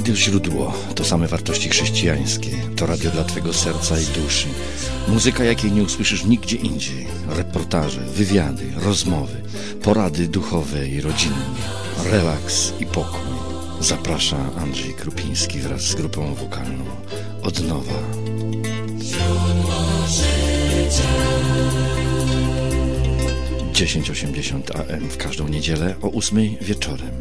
Radio Źródło to same wartości chrześcijańskie. To radio dla Twojego serca i duszy. Muzyka, jakiej nie usłyszysz nigdzie indziej. Reportaże, wywiady, rozmowy, porady duchowe i rodzinne. Relaks i pokój. Zaprasza Andrzej Krupiński wraz z grupą wokalną Od Nowa. 1080 AM w każdą niedzielę o 8 wieczorem.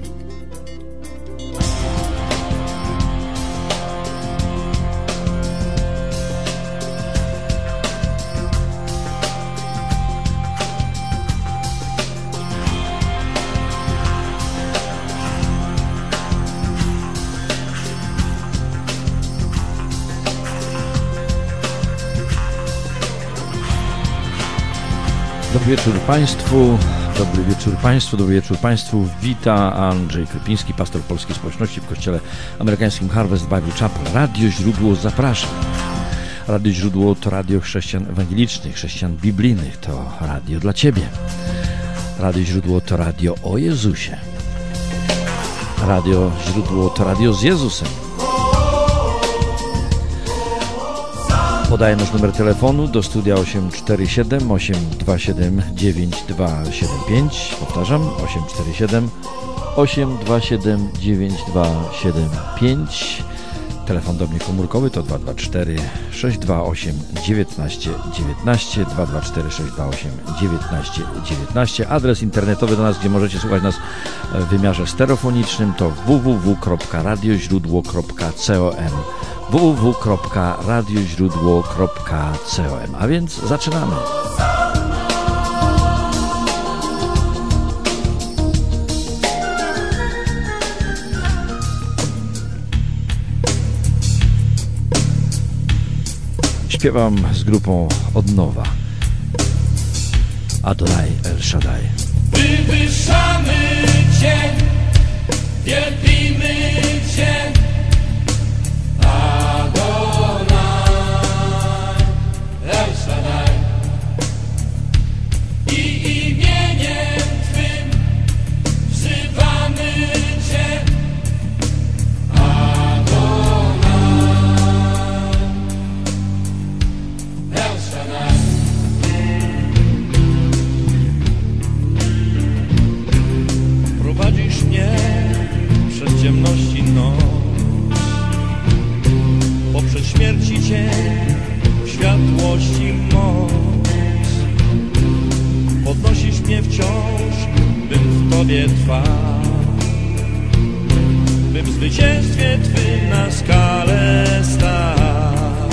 Dobry wieczór Państwu, dobry wieczór Państwu. Wita Andrzej Krupiński, pastor polskiej społeczności w kościele amerykańskim Harvest Bible Chapel. Radio Źródło zaprasza. Radio Źródło to radio chrześcijan ewangelicznych, chrześcijan biblijnych, to radio dla Ciebie. Radio Źródło to radio o Jezusie. Radio Źródło to radio z Jezusem. Podaję nasz numer telefonu do studia 847 827 9275. Powtarzam, 847 827 9275. Telefon do mnie komórkowy to 224 628 19 19 224 628 19 19. Adres internetowy do nas, gdzie możecie słuchać nas w wymiarze stereofonicznym, to www.radioźródło.com www.radioźródło.com. A więc zaczynamy. Śpiewam z grupą Od Nowa. Adonai El Shaddai. Wywyższamy Cię, wielbimy Cię. Adonai El Shaddai. I imieniem Twym wzywamy Cię. Adonai El Shaddai. Prowadzisz mnie przez ciemności noc, poprzez śmierci cień, światłości moc. Podnosisz mnie wciąż, bym w Tobie trwał, bym w zwycięstwie Twym na skalę stał.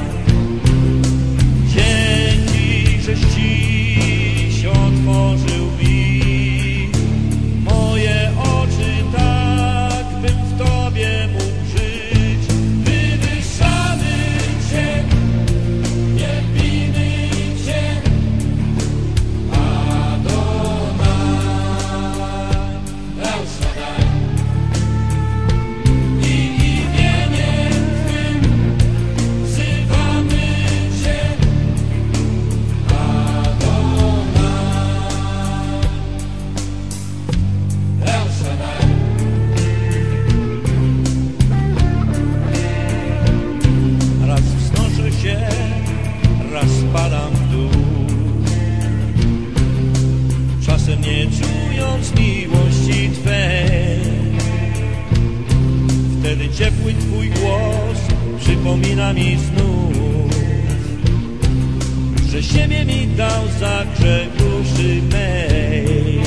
Dzięki, żeś dziś otworzył mi moje oczy, tak bym w Tobie mógł żyć. Wywyższamy Cię, wielbimy Cię. Adonai El Shaddai. I imieniem Twym wzywamy Cię. Adonai El Shaddai. Raz wznoszę się, raz spadam w dół, czasem nie czując miłości Twej. Wtedy ciepły Twój głos przypomina mi znów, że siebie mi dał za grzech duszy mej.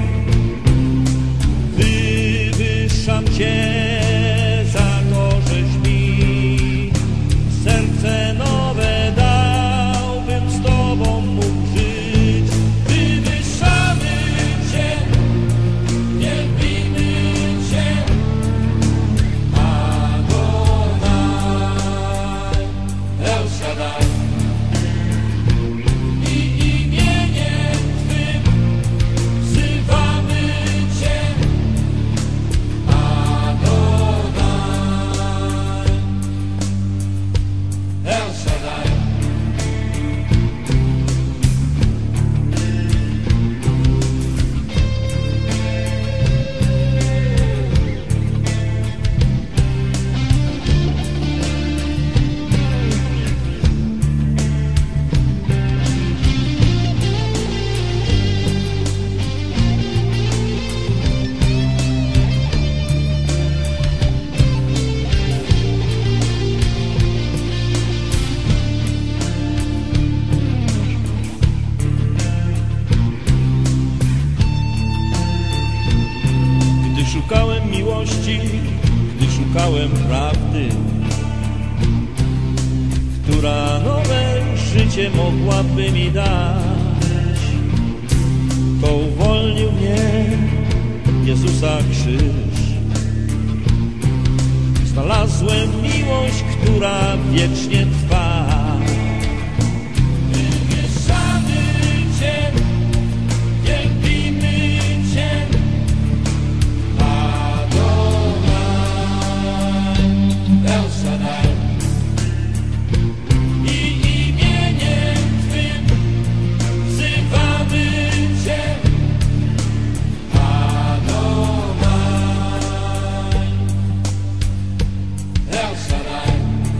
Wywyższam Cię za to, żeś mi serce nowe dał, bym z Tobą mógł żyć. Wywyższamy Cię, wielbimy Cię. Adonai El Shaddai. I imieniem Twym miłości, gdy szukałem prawdy, która nowe życie mogłaby mi dać, to uwolnił mnie Jezusa krzyż. Znalazłem miłość, która wiecznie trwa. Wywyższamy Cię, wielbimy Cię, Adonai, El Shaddai. I imieniem Twym wzywamy Cię, Adonai, El Shaddai.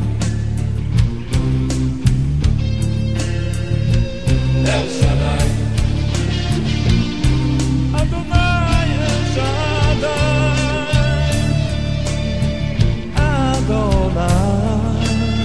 El Shaddai. Adonai, El Shaddai. Adonai.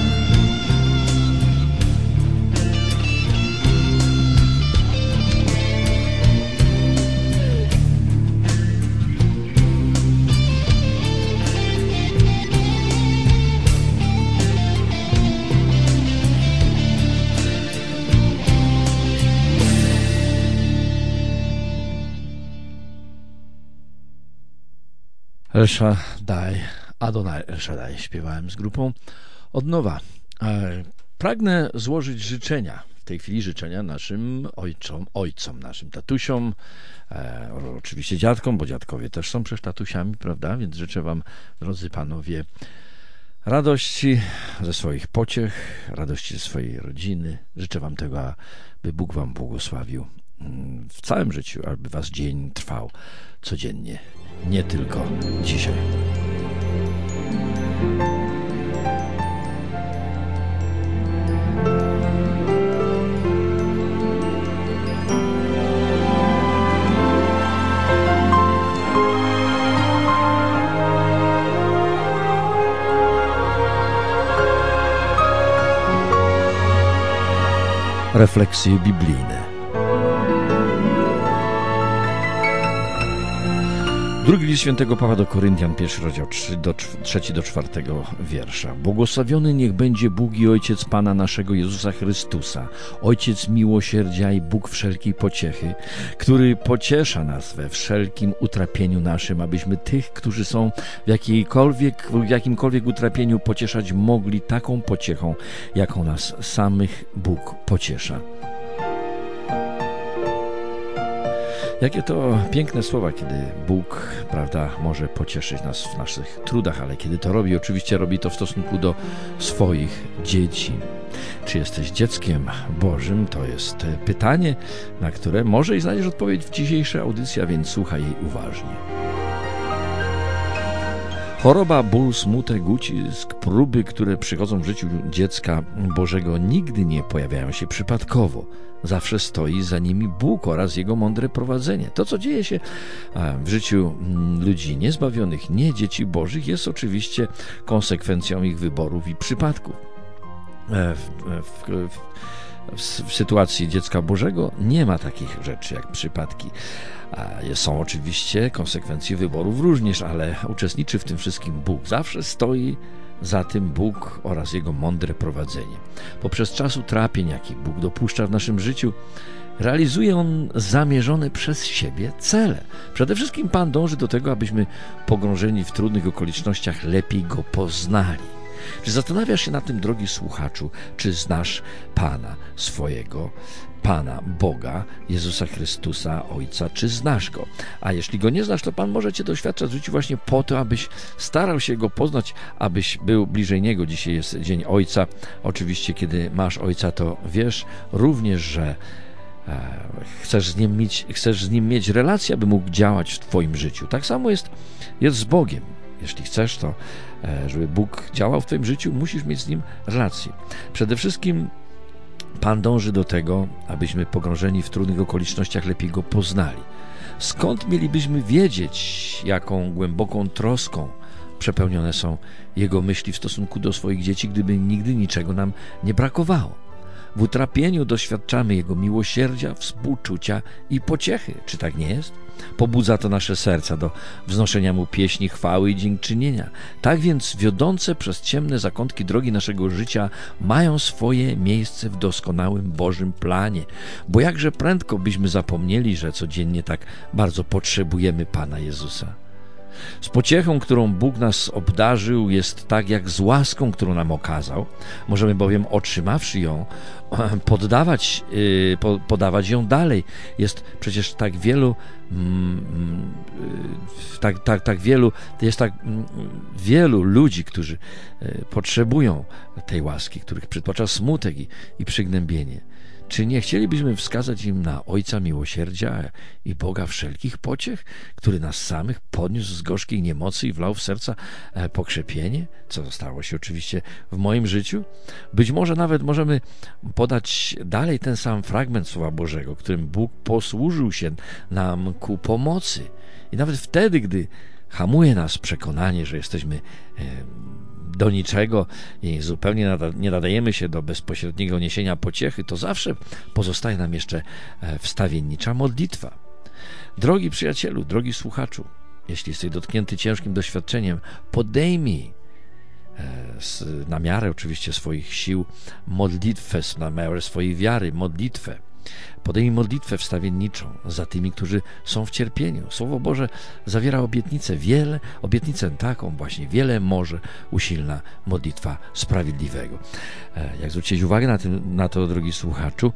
El Shaddai, Adonai El Shaddai śpiewałem z grupą od nowa. Pragnę złożyć życzenia, w tej chwili życzenia naszym ojcom, naszym tatusiom, oczywiście dziadkom, bo dziadkowie też są przecież tatusiami, prawda? Więc życzę wam, drodzy panowie, radości ze swoich pociech, radości ze swojej rodziny. Życzę wam tego, aby Bóg wam błogosławił w całym życiu, aby was dzień trwał codziennie, nie tylko dzisiaj. Refleksje biblijne. Drugi list świętego Pawła do Koryntian, 1 rozdział 3-4 wiersza. Błogosławiony niech będzie Bóg i Ojciec Pana naszego Jezusa Chrystusa, Ojciec miłosierdzia i Bóg wszelkiej pociechy, który pociesza nas we wszelkim utrapieniu naszym, abyśmy tych, którzy są w jakimkolwiek utrapieniu, pocieszać mogli taką pociechą, jaką nas samych Bóg pociesza. Jakie to piękne słowa, kiedy Bóg, prawda, może pocieszyć nas w naszych trudach, ale kiedy to robi, oczywiście robi to w stosunku do swoich dzieci. Czy jesteś dzieckiem Bożym? To jest pytanie, na które może i znajdziesz odpowiedź w dzisiejszej audycji, a więc słuchaj jej uważnie. Choroba, ból, smutek, ucisk, próby, które przychodzą w życiu dziecka Bożego, nigdy nie pojawiają się przypadkowo. Zawsze stoi za nimi Bóg oraz Jego mądre prowadzenie. To, co dzieje się w życiu ludzi niezbawionych, nie dzieci Bożych, jest oczywiście konsekwencją ich wyborów i przypadków. W sytuacji dziecka Bożego nie ma takich rzeczy jak przypadki. Są oczywiście konsekwencje wyborów również, ale uczestniczy w tym wszystkim Bóg. Zawsze stoi za tym Bóg oraz Jego mądre prowadzenie. Poprzez czas utrapień, jaki Bóg dopuszcza w naszym życiu, realizuje On zamierzone przez siebie cele. Przede wszystkim Pan dąży do tego, abyśmy pogrążeni w trudnych okolicznościach lepiej Go poznali. Czy zastanawiasz się nad tym, drogi słuchaczu, czy znasz Pana swojego, Pana Boga, Jezusa Chrystusa, Ojca, czy znasz Go? A jeśli Go nie znasz, to Pan może Cię doświadczać w życiu właśnie po to, abyś starał się Go poznać, abyś był bliżej Niego. Dzisiaj jest Dzień Ojca. Oczywiście, kiedy masz Ojca, to wiesz również, że chcesz z Nim mieć relację, aby mógł działać w Twoim życiu. Tak samo jest z Bogiem. Jeśli chcesz, to żeby Bóg działał w Twoim życiu, musisz mieć z Nim relację. Przede wszystkim Pan dąży do tego, abyśmy pogrążeni w trudnych okolicznościach lepiej Go poznali. Skąd mielibyśmy wiedzieć, jaką głęboką troską przepełnione są Jego myśli w stosunku do swoich dzieci, gdyby nigdy niczego nam nie brakowało? W utrapieniu doświadczamy Jego miłosierdzia, współczucia i pociechy. Czy tak nie jest? Pobudza to nasze serca do wznoszenia Mu pieśni, chwały i dziękczynienia. Tak więc wiodące przez ciemne zakątki drogi naszego życia mają swoje miejsce w doskonałym Bożym planie. Bo jakże prędko byśmy zapomnieli, że codziennie tak bardzo potrzebujemy Pana Jezusa. Z pociechą, którą Bóg nas obdarzył, jest tak jak z łaską, którą nam okazał. Możemy bowiem, otrzymawszy ją, podawać ją dalej. Jest przecież tak wielu ludzi, którzy potrzebują tej łaski, których przytłacza smutek i przygnębienie. Czy nie chcielibyśmy wskazać im na Ojca Miłosierdzia i Boga wszelkich pociech, który nas samych podniósł z gorzkiej niemocy i wlał w serca pokrzepienie, co stało się oczywiście w moim życiu? Być może nawet możemy podać dalej ten sam fragment Słowa Bożego, którym Bóg posłużył się nam ku pomocy. I nawet wtedy, gdy hamuje nas przekonanie, że jesteśmy do niczego i zupełnie nie nadajemy się do bezpośredniego niesienia pociechy, to zawsze pozostaje nam jeszcze wstawiennicza modlitwa. Drogi przyjacielu, drogi słuchaczu, jeśli jesteś dotknięty ciężkim doświadczeniem, podejmij na miarę oczywiście swoich sił modlitwę, na miarę swojej wiary modlitwę. Podejmij modlitwę wstawienniczą za tymi, którzy są w cierpieniu. Słowo Boże zawiera obietnicę taką właśnie, wiele może usilna modlitwa sprawiedliwego. Jak zwrócić uwagę na to, drogi słuchaczu,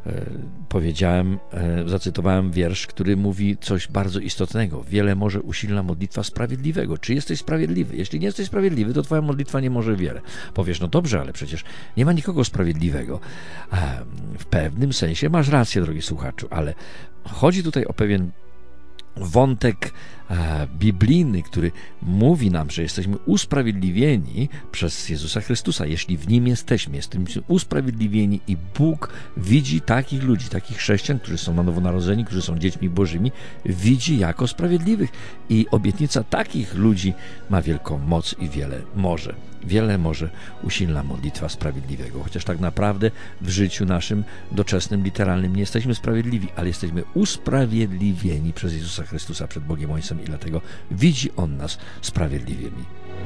zacytowałem wiersz, który mówi coś bardzo istotnego. Wiele może usilna modlitwa sprawiedliwego. Czy jesteś sprawiedliwy? Jeśli nie jesteś sprawiedliwy, to twoja modlitwa nie może wiele. Powiesz, no dobrze, ale przecież nie ma nikogo sprawiedliwego. W pewnym sensie masz rację, drogi słuchaczu, ale chodzi tutaj o pewien wątek biblijny, który mówi nam, że jesteśmy usprawiedliwieni przez Jezusa Chrystusa. Jeśli w Nim jesteśmy usprawiedliwieni i Bóg widzi takich ludzi, takich chrześcijan, którzy są na nowo narodzeni, którzy są dziećmi Bożymi, widzi jako sprawiedliwych. I obietnica takich ludzi ma wielką moc i wiele może usilna modlitwa sprawiedliwego. Chociaż tak naprawdę w życiu naszym doczesnym, literalnym nie jesteśmy sprawiedliwi, ale jesteśmy usprawiedliwieni przez Jezusa Chrystusa przed Bogiem Ojcem i dlatego widzi On nas sprawiedliwymi.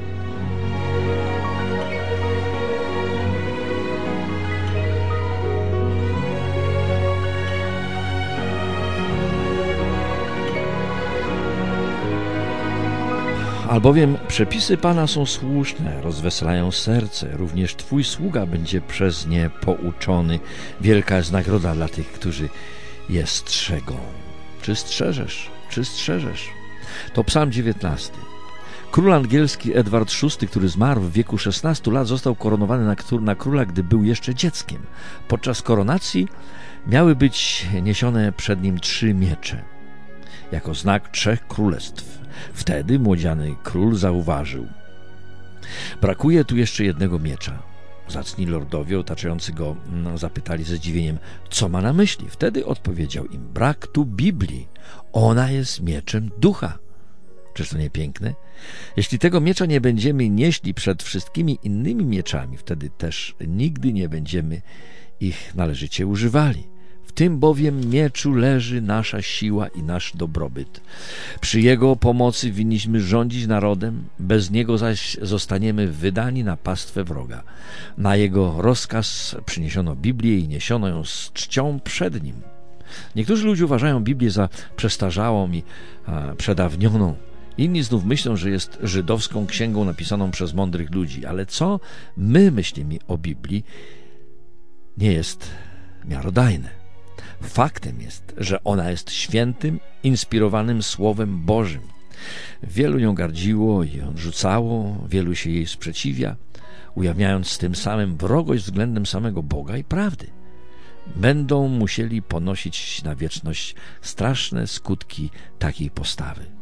Albowiem przepisy Pana są słuszne, rozweselają serce, również Twój sługa będzie przez nie pouczony. Wielka jest nagroda dla tych, którzy je strzegą. Czy strzeżesz? To Psalm 19. Król angielski Edward VI, który zmarł w wieku 16 lat, został koronowany na króla, gdy był jeszcze dzieckiem. Podczas koronacji miały być niesione przed nim 3 miecze, jako znak 3 królestw. Wtedy młodziany król zauważył: brakuje tu jeszcze jednego miecza. Zacni lordowie otaczający go zapytali ze zdziwieniem, co ma na myśli. Wtedy odpowiedział im: brak tu Biblii. Ona jest mieczem ducha. Czyż to nie piękne? Jeśli tego miecza nie będziemy nieśli przed wszystkimi innymi mieczami, wtedy też nigdy nie będziemy ich należycie używali. W tym bowiem mieczu leży nasza siła i nasz dobrobyt. Przy jego pomocy winniśmy rządzić narodem, bez niego zaś zostaniemy wydani na pastwę wroga. Na jego rozkaz przyniesiono Biblię i niesiono ją z czcią przed nim. Niektórzy ludzie uważają Biblię za przestarzałą i przedawnioną. Inni znów myślą, że jest żydowską księgą napisaną przez mądrych ludzi. Ale co my myślimy o Biblii, nie jest miarodajne. Faktem jest, że ona jest świętym, inspirowanym Słowem Bożym. Wielu ją gardziło i odrzucało, wielu się jej sprzeciwia, ujawniając tym samym wrogość względem samego Boga i prawdy. Będą musieli ponosić na wieczność straszne skutki takiej postawy.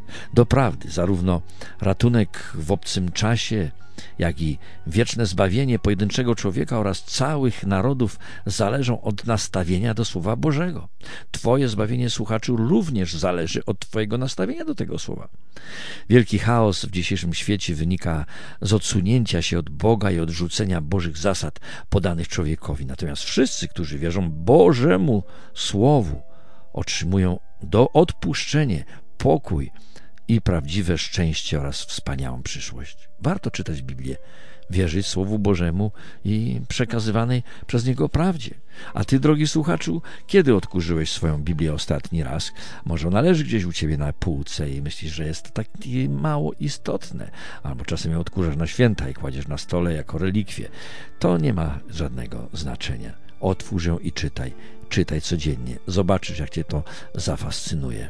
Do prawdy, zarówno ratunek w obcym czasie, jak i wieczne zbawienie pojedynczego człowieka oraz całych narodów zależą od nastawienia do Słowa Bożego. Twoje zbawienie, słuchaczu, również zależy od Twojego nastawienia do tego Słowa. Wielki chaos w dzisiejszym świecie wynika z odsunięcia się od Boga i odrzucenia Bożych zasad podanych człowiekowi. Natomiast wszyscy, którzy wierzą Bożemu Słowu, otrzymują odpuszczenie, pokój i prawdziwe szczęście oraz wspaniałą przyszłość. Warto czytać Biblię, wierzyć Słowu Bożemu i przekazywanej przez Niego prawdzie. A Ty, drogi słuchaczu, kiedy odkurzyłeś swoją Biblię ostatni raz? Może ona leży gdzieś u Ciebie na półce i myślisz, że jest to takie mało istotne. Albo czasem ją odkurzasz na święta i kładziesz na stole jako relikwię. To nie ma żadnego znaczenia. Otwórz ją i czytaj. Czytaj codziennie. Zobaczysz, jak Cię to zafascynuje.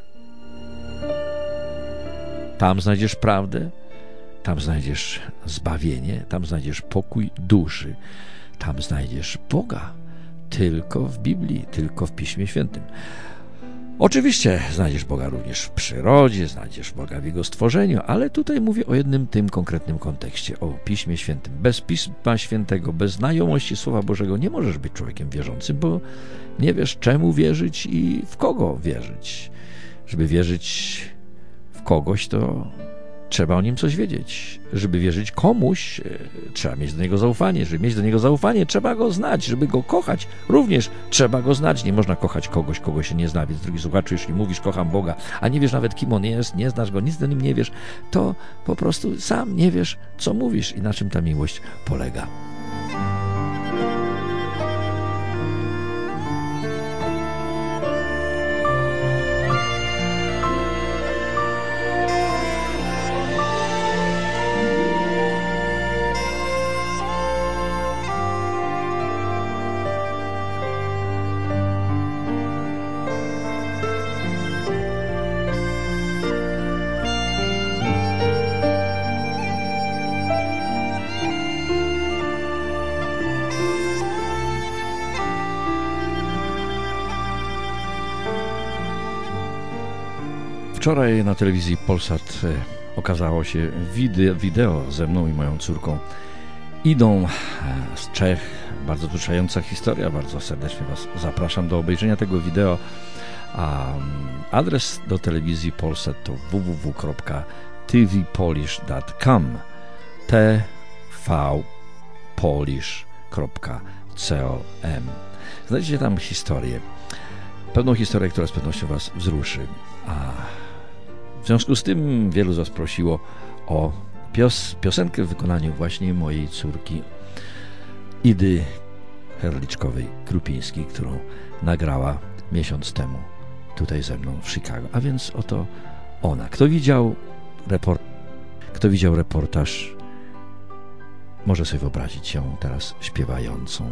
Tam znajdziesz prawdę, tam znajdziesz zbawienie, tam znajdziesz pokój duszy, tam znajdziesz Boga. Tylko w Biblii, tylko w Piśmie Świętym. Oczywiście znajdziesz Boga również w przyrodzie, znajdziesz Boga w Jego stworzeniu, ale tutaj mówię o jednym tym konkretnym kontekście, o Piśmie Świętym. Bez Pisma Świętego, bez znajomości Słowa Bożego nie możesz być człowiekiem wierzącym, bo nie wiesz, czemu wierzyć i w kogo wierzyć. Żeby wierzyć w kogoś, to trzeba o nim coś wiedzieć. Żeby wierzyć komuś, trzeba mieć do niego zaufanie. Żeby mieć do niego zaufanie, trzeba go znać. Żeby go kochać, również trzeba go znać. Nie można kochać kogoś, kogo się nie zna. Więc, drogi słuchaczu, jeśli mówisz, kocham Boga, a nie wiesz nawet, kim On jest, nie znasz Go, nic o Nim nie wiesz, to po prostu sam nie wiesz, co mówisz i na czym ta miłość polega. Wczoraj na telewizji Polsat okazało się wideo ze mną i moją córką. Idą z Czech, bardzo wzruszająca historia, bardzo serdecznie Was zapraszam do obejrzenia tego wideo. A adres do telewizji Polsat to www.tvpolish.com tvpolish.com. Znajdziecie tam historię, pewną historię, która z pewnością Was wzruszy. W związku z tym wielu z Was prosiło o piosenkę w wykonaniu właśnie mojej córki Idy Herliczkowej-Krupińskiej, którą nagrała miesiąc temu tutaj ze mną w Chicago. A więc oto ona. Kto widział reportaż, może sobie wyobrazić ją teraz śpiewającą.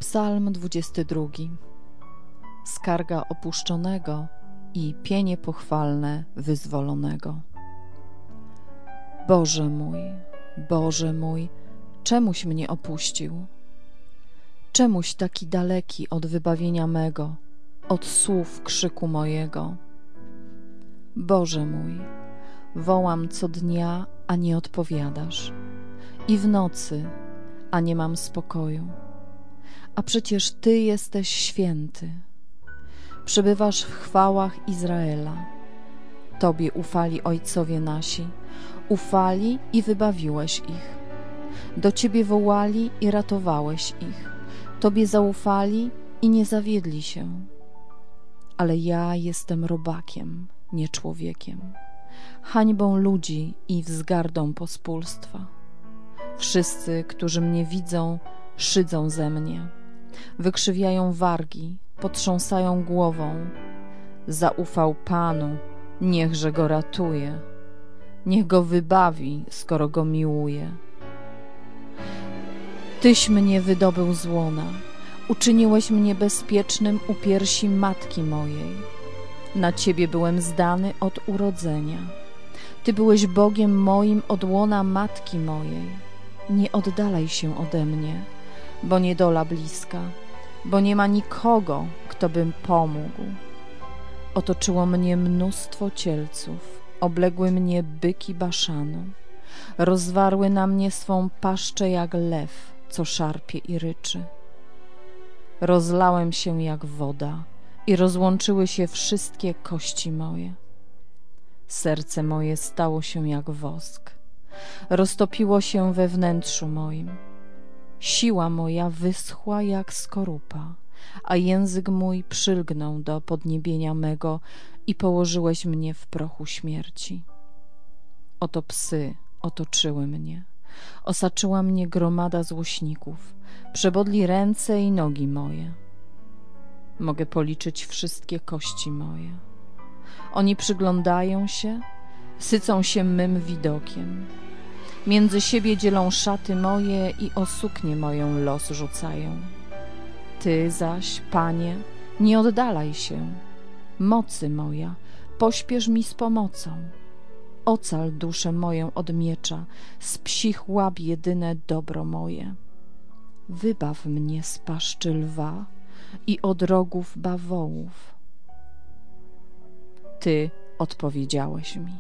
Psalm 22. Skarga opuszczonego i pienie pochwalne wyzwolonego. Boże mój, czemuś mnie opuścił? Czemuś taki daleki od wybawienia mego, od słów krzyku mojego? Boże mój, wołam co dnia, a nie odpowiadasz, i w nocy, a nie mam spokoju. A przecież Ty jesteś święty. Przebywasz w chwałach Izraela. Tobie ufali ojcowie nasi, ufali i wybawiłeś ich. Do Ciebie wołali i ratowałeś ich. Tobie zaufali i nie zawiedli się. Ale ja jestem robakiem, nie człowiekiem, hańbą ludzi i wzgardą pospólstwa. Wszyscy, którzy mnie widzą, szydzą ze mnie. Wykrzywiają wargi, potrząsają głową. Zaufał Panu, niechże go ratuje. Niech go wybawi, skoro go miłuje. Tyś mnie wydobył z łona, uczyniłeś mnie bezpiecznym u piersi matki mojej. Na Ciebie byłem zdany od urodzenia. Ty byłeś Bogiem moim od łona matki mojej. Nie oddalaj się ode mnie, bo niedola bliska, bo nie ma nikogo, kto by pomógł. Otoczyło mnie mnóstwo cielców, obległy mnie byki Baszanu. Rozwarły na mnie swą paszczę jak lew, co szarpie i ryczy. Rozlałem się jak woda i rozłączyły się wszystkie kości moje. Serce moje stało się jak wosk, roztopiło się we wnętrzu moim. Siła moja wyschła jak skorupa, a język mój przylgnął do podniebienia mego i położyłeś mnie w prochu śmierci. Oto psy otoczyły mnie, osaczyła mnie gromada złośników, przebodli ręce i nogi moje. Mogę policzyć wszystkie kości moje. Oni przyglądają się, sycą się mym widokiem. Między siebie dzielą szaty moje i o suknię moją los rzucają. Ty zaś, Panie, nie oddalaj się. Mocy moja, pośpiesz mi z pomocą. Ocal duszę moją od miecza, z psich łap jedyne dobro moje. Wybaw mnie z paszczy lwa i od rogów bawołów. Ty odpowiedziałeś mi.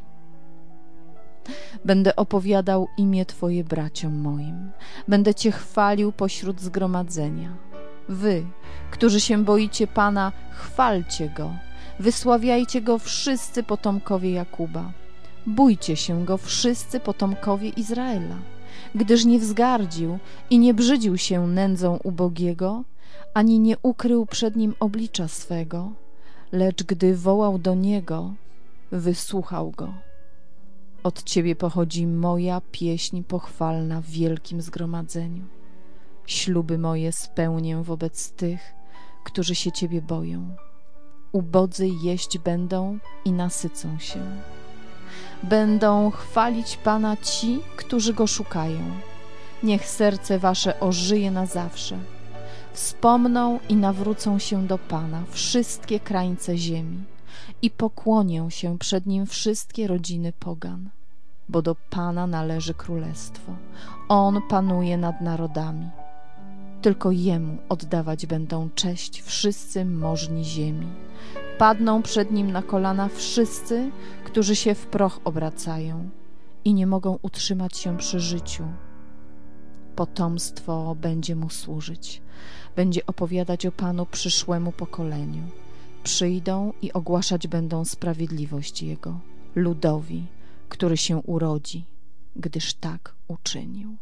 Będę opowiadał imię Twoje braciom moim. Będę Cię chwalił pośród zgromadzenia. Wy, którzy się boicie Pana, chwalcie Go. Wysławiajcie Go wszyscy potomkowie Jakuba. Bójcie się Go wszyscy potomkowie Izraela. Gdyż nie wzgardził i nie brzydził się nędzą ubogiego, ani nie ukrył przed nim oblicza swego, lecz gdy wołał do Niego, wysłuchał Go. Od Ciebie pochodzi moja pieśń pochwalna w wielkim zgromadzeniu. Śluby moje spełnię wobec tych, którzy się Ciebie boją. Ubodzy jeść będą i nasycą się. Będą chwalić Pana ci, którzy Go szukają. Niech serce Wasze ożyje na zawsze. Wspomną i nawrócą się do Pana wszystkie krańce ziemi i pokłonią się przed Nim wszystkie rodziny pogan, bo do Pana należy królestwo. On panuje nad narodami. Tylko Jemu oddawać będą cześć wszyscy możni ziemi. Padną przed Nim na kolana wszyscy, którzy się w proch obracają i nie mogą utrzymać się przy życiu. Potomstwo będzie Mu służyć, będzie opowiadać o Panu przyszłemu pokoleniu. Przyjdą i ogłaszać będą sprawiedliwość Jego ludowi, który się urodzi, gdyż tak uczynił.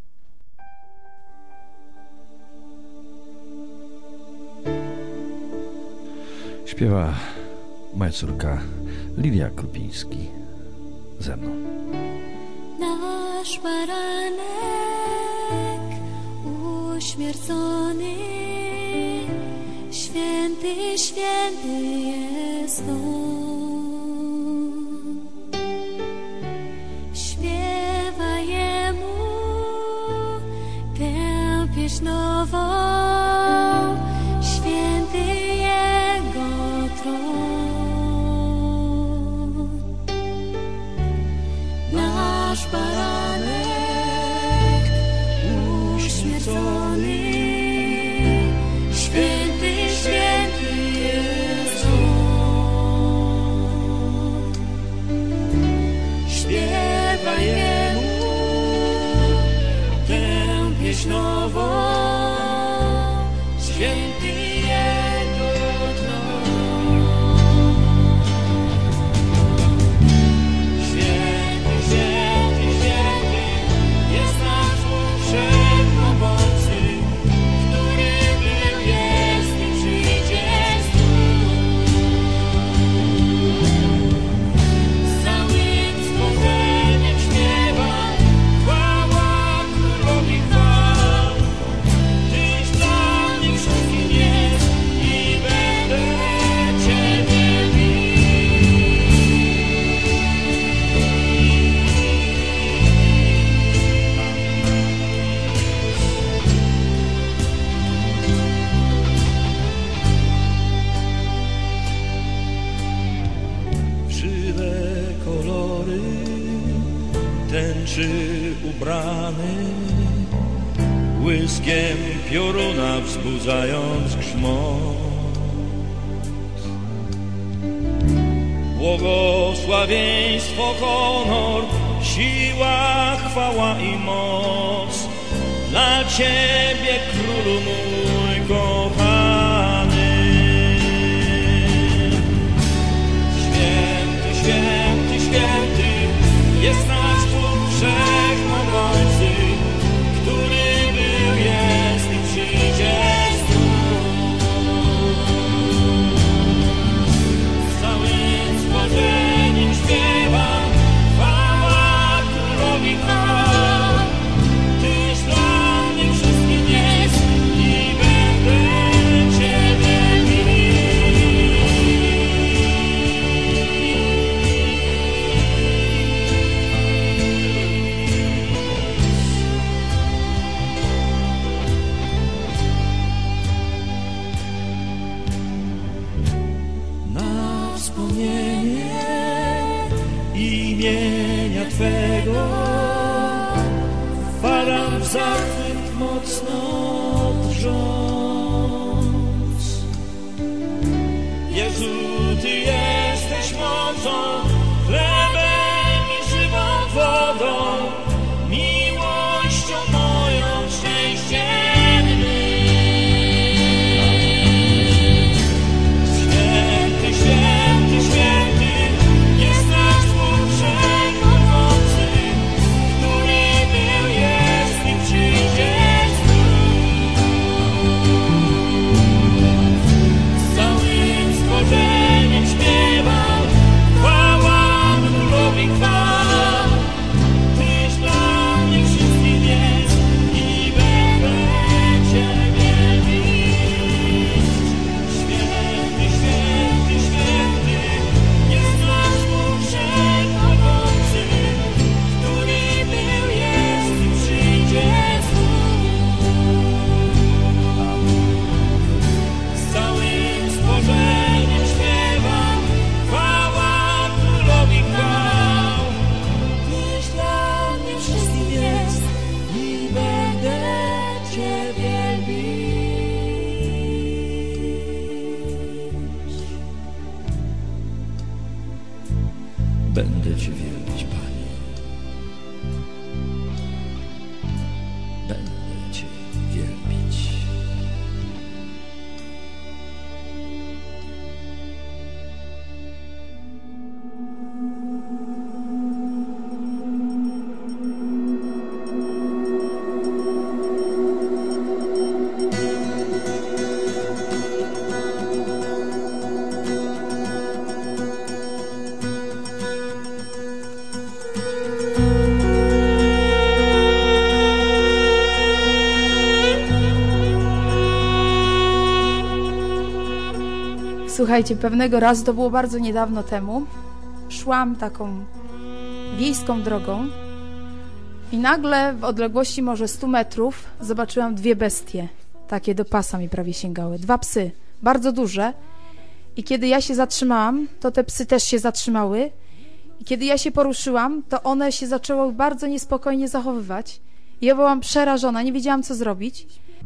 Śpiewa moja córka Lidia Krupiński ze mną. Nasz baranek uśmiercony, święty, święty jest On. Śpiewaj Jemu tę pieśń nową. tęczy ubrany, błyskiem pioruna wzbudzając grzmot. Błogosławieństwo, honor, siła, chwała i moc dla Ciebie, Królu mój kochany. Święty, święty, święty jest nasz Bóg wszechmogący, który był, jest i przyjdzie znów. Z całym stworzeniem śpiewam, chwała Królowi chwał. Tyś dla mnie wszystkim jest i będę Ciebie mił. Na wspomnienie imienia Twego wpadam w zachwyt mocno drżąc. Jezu, Ty jesteś mocą, chlebem i żywą wodą, miłością moją, szczęściem mym. Święty, święty, święty jest nasz Bóg wszechmogący, który był, jest i przyjdzie znów. Z całym stworzeniem śpiewam, chwała Królowi chwał. Tyś dla mnie wszystkim jest i będę Ciebie mieć. Święty, święty, święty jest nasz Bóg wszechmogący, który był, jest i przyjdzie znów. Z całym stworzeniem śpiewam, chwała Królowi chwał. Tyś dla mnie wszystkim jest i będę Ciebie mieć. Będę Cię wielbić, Panie. Będę Cię wielbić. Słuchajcie, pewnego razu, to było bardzo niedawno temu, szłam taką wiejską drogą i nagle w odległości może 100 metrów zobaczyłam 2 bestie, takie do pasa mi prawie sięgały, 2 psy, bardzo duże, i kiedy ja się zatrzymałam, to te psy też się zatrzymały i kiedy ja się poruszyłam, to one się zaczęły bardzo niespokojnie zachowywać i ja byłam przerażona, nie wiedziałam co zrobić.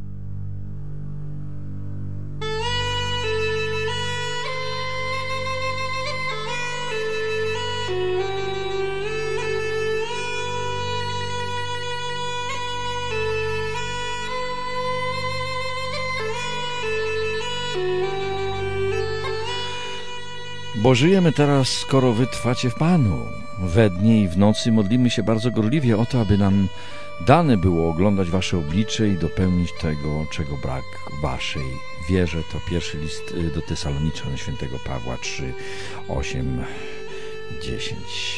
Bo żyjemy teraz, skoro wy trwacie w Panu. We dnie i w nocy modlimy się bardzo gorliwie o to, aby nam dane było oglądać wasze oblicze i dopełnić tego, czego brak waszej wierze. To pierwszy list do Tesaloniczan świętego Pawła 3, 8, 10.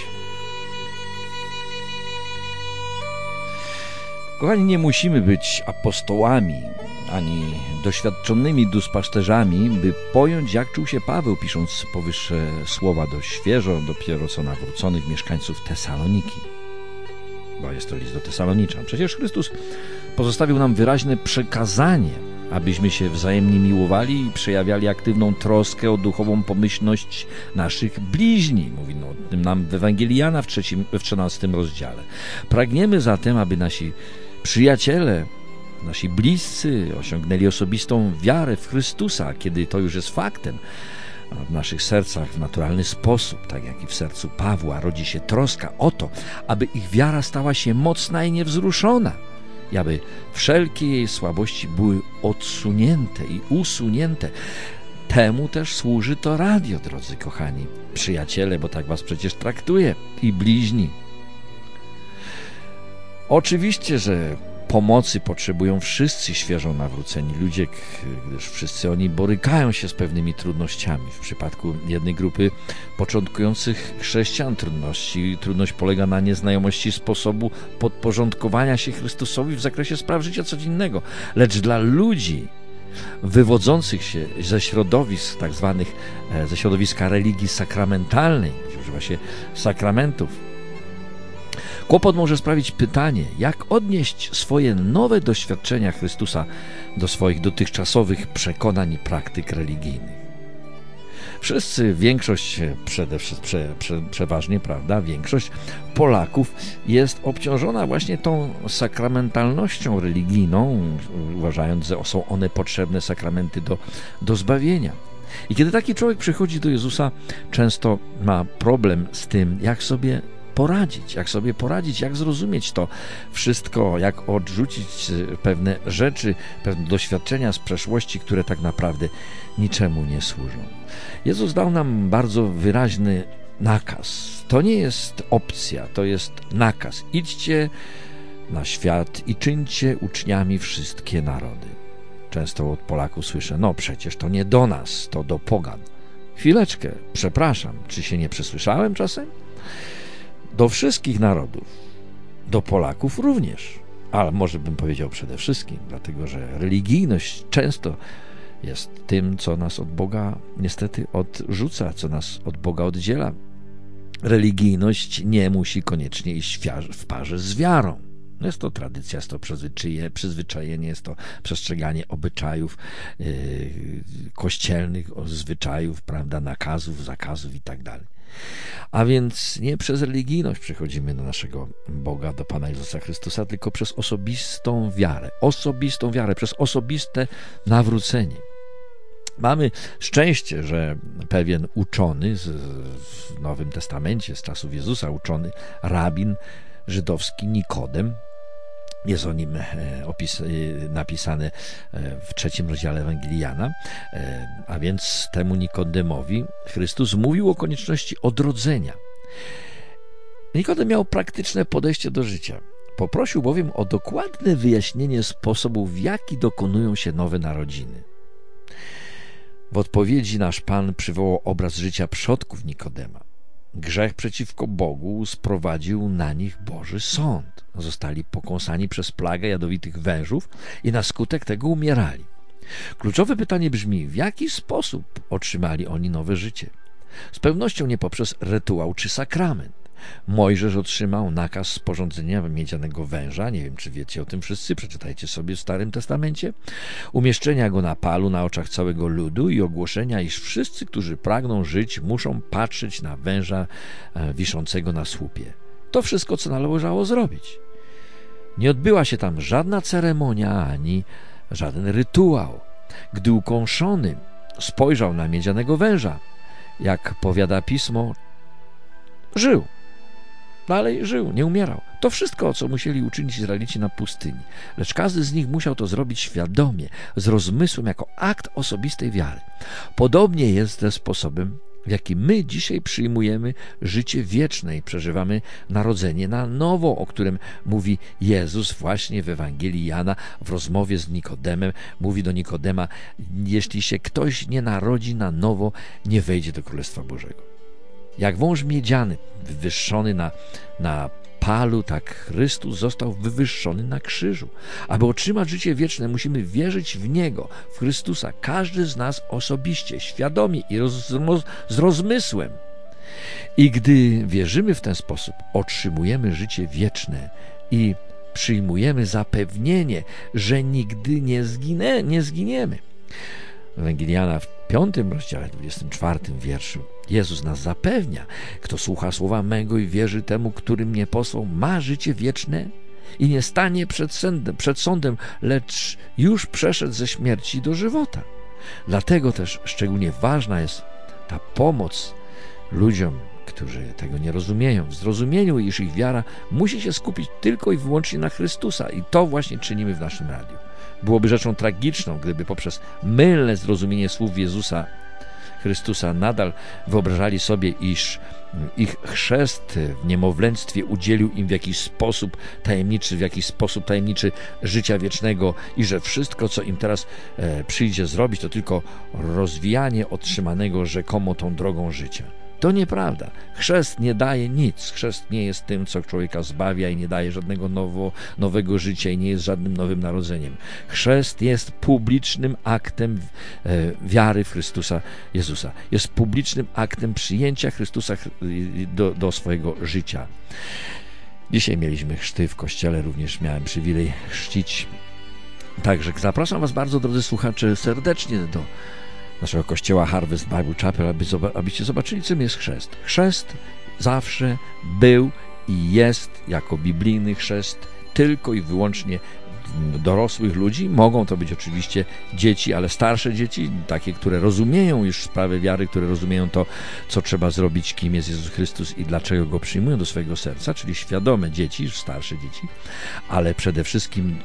Kochani, nie musimy być apostołami ani doświadczonymi duszpasterzami, by pojąć, jak czuł się Paweł, pisząc powyższe słowa do świeżo, dopiero co nawróconych mieszkańców Tesaloniki. Bo jest to list do Tesaloniczan. Przecież Chrystus pozostawił nam wyraźne przekazanie abyśmy się wzajemnie miłowali i przejawiali aktywną troskę o duchową pomyślność naszych bliźni. Mówi o tym nam w Ewangelii Jana w 13 rozdziale. Pragniemy zatem, aby nasi przyjaciele, nasi bliscy osiągnęli osobistą wiarę w Chrystusa, kiedy to już jest faktem. W naszych sercach w naturalny sposób, tak jak i w sercu Pawła, rodzi się troska o to, aby ich wiara stała się mocna i niewzruszona i aby wszelkie jej słabości były odsunięte i usunięte. Temu też służy to radio, drodzy kochani przyjaciele, bo tak was przecież traktuje, i bliźni. Oczywiście, że pomocy potrzebują wszyscy świeżo nawróceni ludzie, gdyż wszyscy oni borykają się z pewnymi trudnościami. W przypadku jednej grupy początkujących chrześcijan trudność polega na nieznajomości sposobu podporządkowania się Chrystusowi w zakresie spraw życia codziennego. Lecz dla ludzi wywodzących się ze środowisk tak zwanych, ze środowiska religii sakramentalnej, gdzie używa się sakramentów, kłopot może sprawić pytanie, jak odnieść swoje nowe doświadczenia Chrystusa do swoich dotychczasowych przekonań i praktyk religijnych. Wszyscy, większość, przeważnie, prawda, większość Polaków jest obciążona właśnie tą sakramentalnością religijną, uważając, że są one potrzebne sakramenty do zbawienia. I kiedy taki człowiek przychodzi do Jezusa, często ma problem z tym, jak sobie poradzić, jak zrozumieć to wszystko, jak odrzucić pewne rzeczy, pewne doświadczenia z przeszłości, które tak naprawdę niczemu nie służą. Jezus dał nam bardzo wyraźny nakaz. To nie jest opcja, to jest nakaz. Idźcie na świat i czyńcie uczniami wszystkie narody. Często od Polaków słyszę, no przecież to nie do nas, to do pogan. Chwileczkę, przepraszam, czy się nie przesłyszałem czasem? Do wszystkich narodów, do Polaków również, ale może bym powiedział przede wszystkim, dlatego że religijność często jest tym, co nas od Boga niestety odrzuca, co nas od Boga oddziela. Religijność nie musi koniecznie iść w parze z wiarą. Jest to tradycja, jest to przyzwyczajenie, jest to przestrzeganie obyczajów kościelnych, zwyczajów, prawda, nakazów, zakazów i tak dalej. A więc nie przez religijność przychodzimy do naszego Boga, do Pana Jezusa Chrystusa, tylko przez osobistą wiarę, przez osobiste nawrócenie. Mamy szczęście, że pewien uczony w Nowym Testamencie, z czasów Jezusa, uczony rabin żydowski Nikodem, jest o nim napisane w 3 rozdziale Ewangelii Jana, a więc temu Nikodemowi Chrystus mówił o konieczności odrodzenia. Nikodem miał praktyczne podejście do życia. Poprosił bowiem o dokładne wyjaśnienie sposobu, w jaki dokonują się nowe narodziny. W odpowiedzi nasz Pan przywołał obraz życia przodków Nikodema. Grzech przeciwko Bogu sprowadził na nich Boży sąd. Zostali pokąsani przez plagę jadowitych wężów i na skutek tego umierali. Kluczowe pytanie brzmi, w jaki sposób otrzymali oni nowe życie? Z pewnością nie poprzez rytuał czy sakrament. Mojżesz otrzymał nakaz sporządzenia miedzianego węża, nie wiem, czy wiecie o tym wszyscy, przeczytajcie sobie w Starym Testamencie, umieszczenia go na palu na oczach całego ludu i ogłoszenia, iż wszyscy, którzy pragną żyć, muszą patrzeć na węża wiszącego na słupie. To wszystko, co należało zrobić. Nie odbyła się tam żadna ceremonia ani żaden rytuał. Gdy ukąszony spojrzał na miedzianego węża, jak powiada Pismo, żył. Dalej żył, nie umierał. To wszystko, co musieli uczynić Izraelici na pustyni. Lecz każdy z nich musiał to zrobić świadomie, z rozmysłem, jako akt osobistej wiary. Podobnie jest ze sposobem, w jaki my dzisiaj przyjmujemy życie wieczne i przeżywamy narodzenie na nowo, o którym mówi Jezus właśnie w Ewangelii Jana w rozmowie z Nikodemem. Mówi do Nikodema, jeśli się ktoś nie narodzi na nowo, nie wejdzie do Królestwa Bożego. Jak wąż miedziany wywyższony na palu, tak Chrystus został wywyższony na krzyżu. Aby otrzymać życie wieczne, musimy wierzyć w Niego, w Chrystusa. Każdy z nas osobiście, świadomie i z rozmysłem. I gdy wierzymy w ten sposób, otrzymujemy życie wieczne i przyjmujemy zapewnienie, że nigdy nie zginiemy. W Ewangelii Jana w 5 rozdziale, 24 wierszu Jezus nas zapewnia: kto słucha słowa mego i wierzy temu, który mnie posłał, ma życie wieczne i nie stanie przed sądem, lecz już przeszedł ze śmierci do żywota. Dlatego też szczególnie ważna jest ta pomoc ludziom, którzy tego nie rozumieją, w zrozumieniu, iż ich wiara musi się skupić tylko i wyłącznie na Chrystusa, i to właśnie czynimy w naszym radiu. Byłoby rzeczą tragiczną, gdyby poprzez mylne zrozumienie słów Jezusa Chrystusa nadal wyobrażali sobie, iż ich chrzest w niemowlęctwie udzielił im w jakiś sposób tajemniczy życia wiecznego i że wszystko, co im teraz przyjdzie zrobić, to tylko rozwijanie otrzymanego rzekomo tą drogą życia. To nieprawda. Chrzest nie daje nic. Chrzest nie jest tym, co człowieka zbawia i nie daje żadnego nowego życia i nie jest żadnym nowym narodzeniem. Chrzest jest publicznym aktem wiary w Chrystusa Jezusa. Jest publicznym aktem przyjęcia Chrystusa do swojego życia. Dzisiaj mieliśmy chrzty w kościele, również miałem przywilej chrzcić. Także zapraszam Was bardzo, drodzy słuchacze, serdecznie do naszego kościoła Harvest Bible Chapel, abyście zobaczyli, czym jest chrzest. Chrzest zawsze był i jest jako biblijny chrzest tylko i wyłącznie dorosłych ludzi. Mogą to być oczywiście dzieci, ale starsze dzieci, takie, które rozumieją już sprawę wiary, które rozumieją to, co trzeba zrobić, kim jest Jezus Chrystus i dlaczego Go przyjmują do swojego serca, czyli świadome dzieci, już starsze dzieci, ale przede wszystkim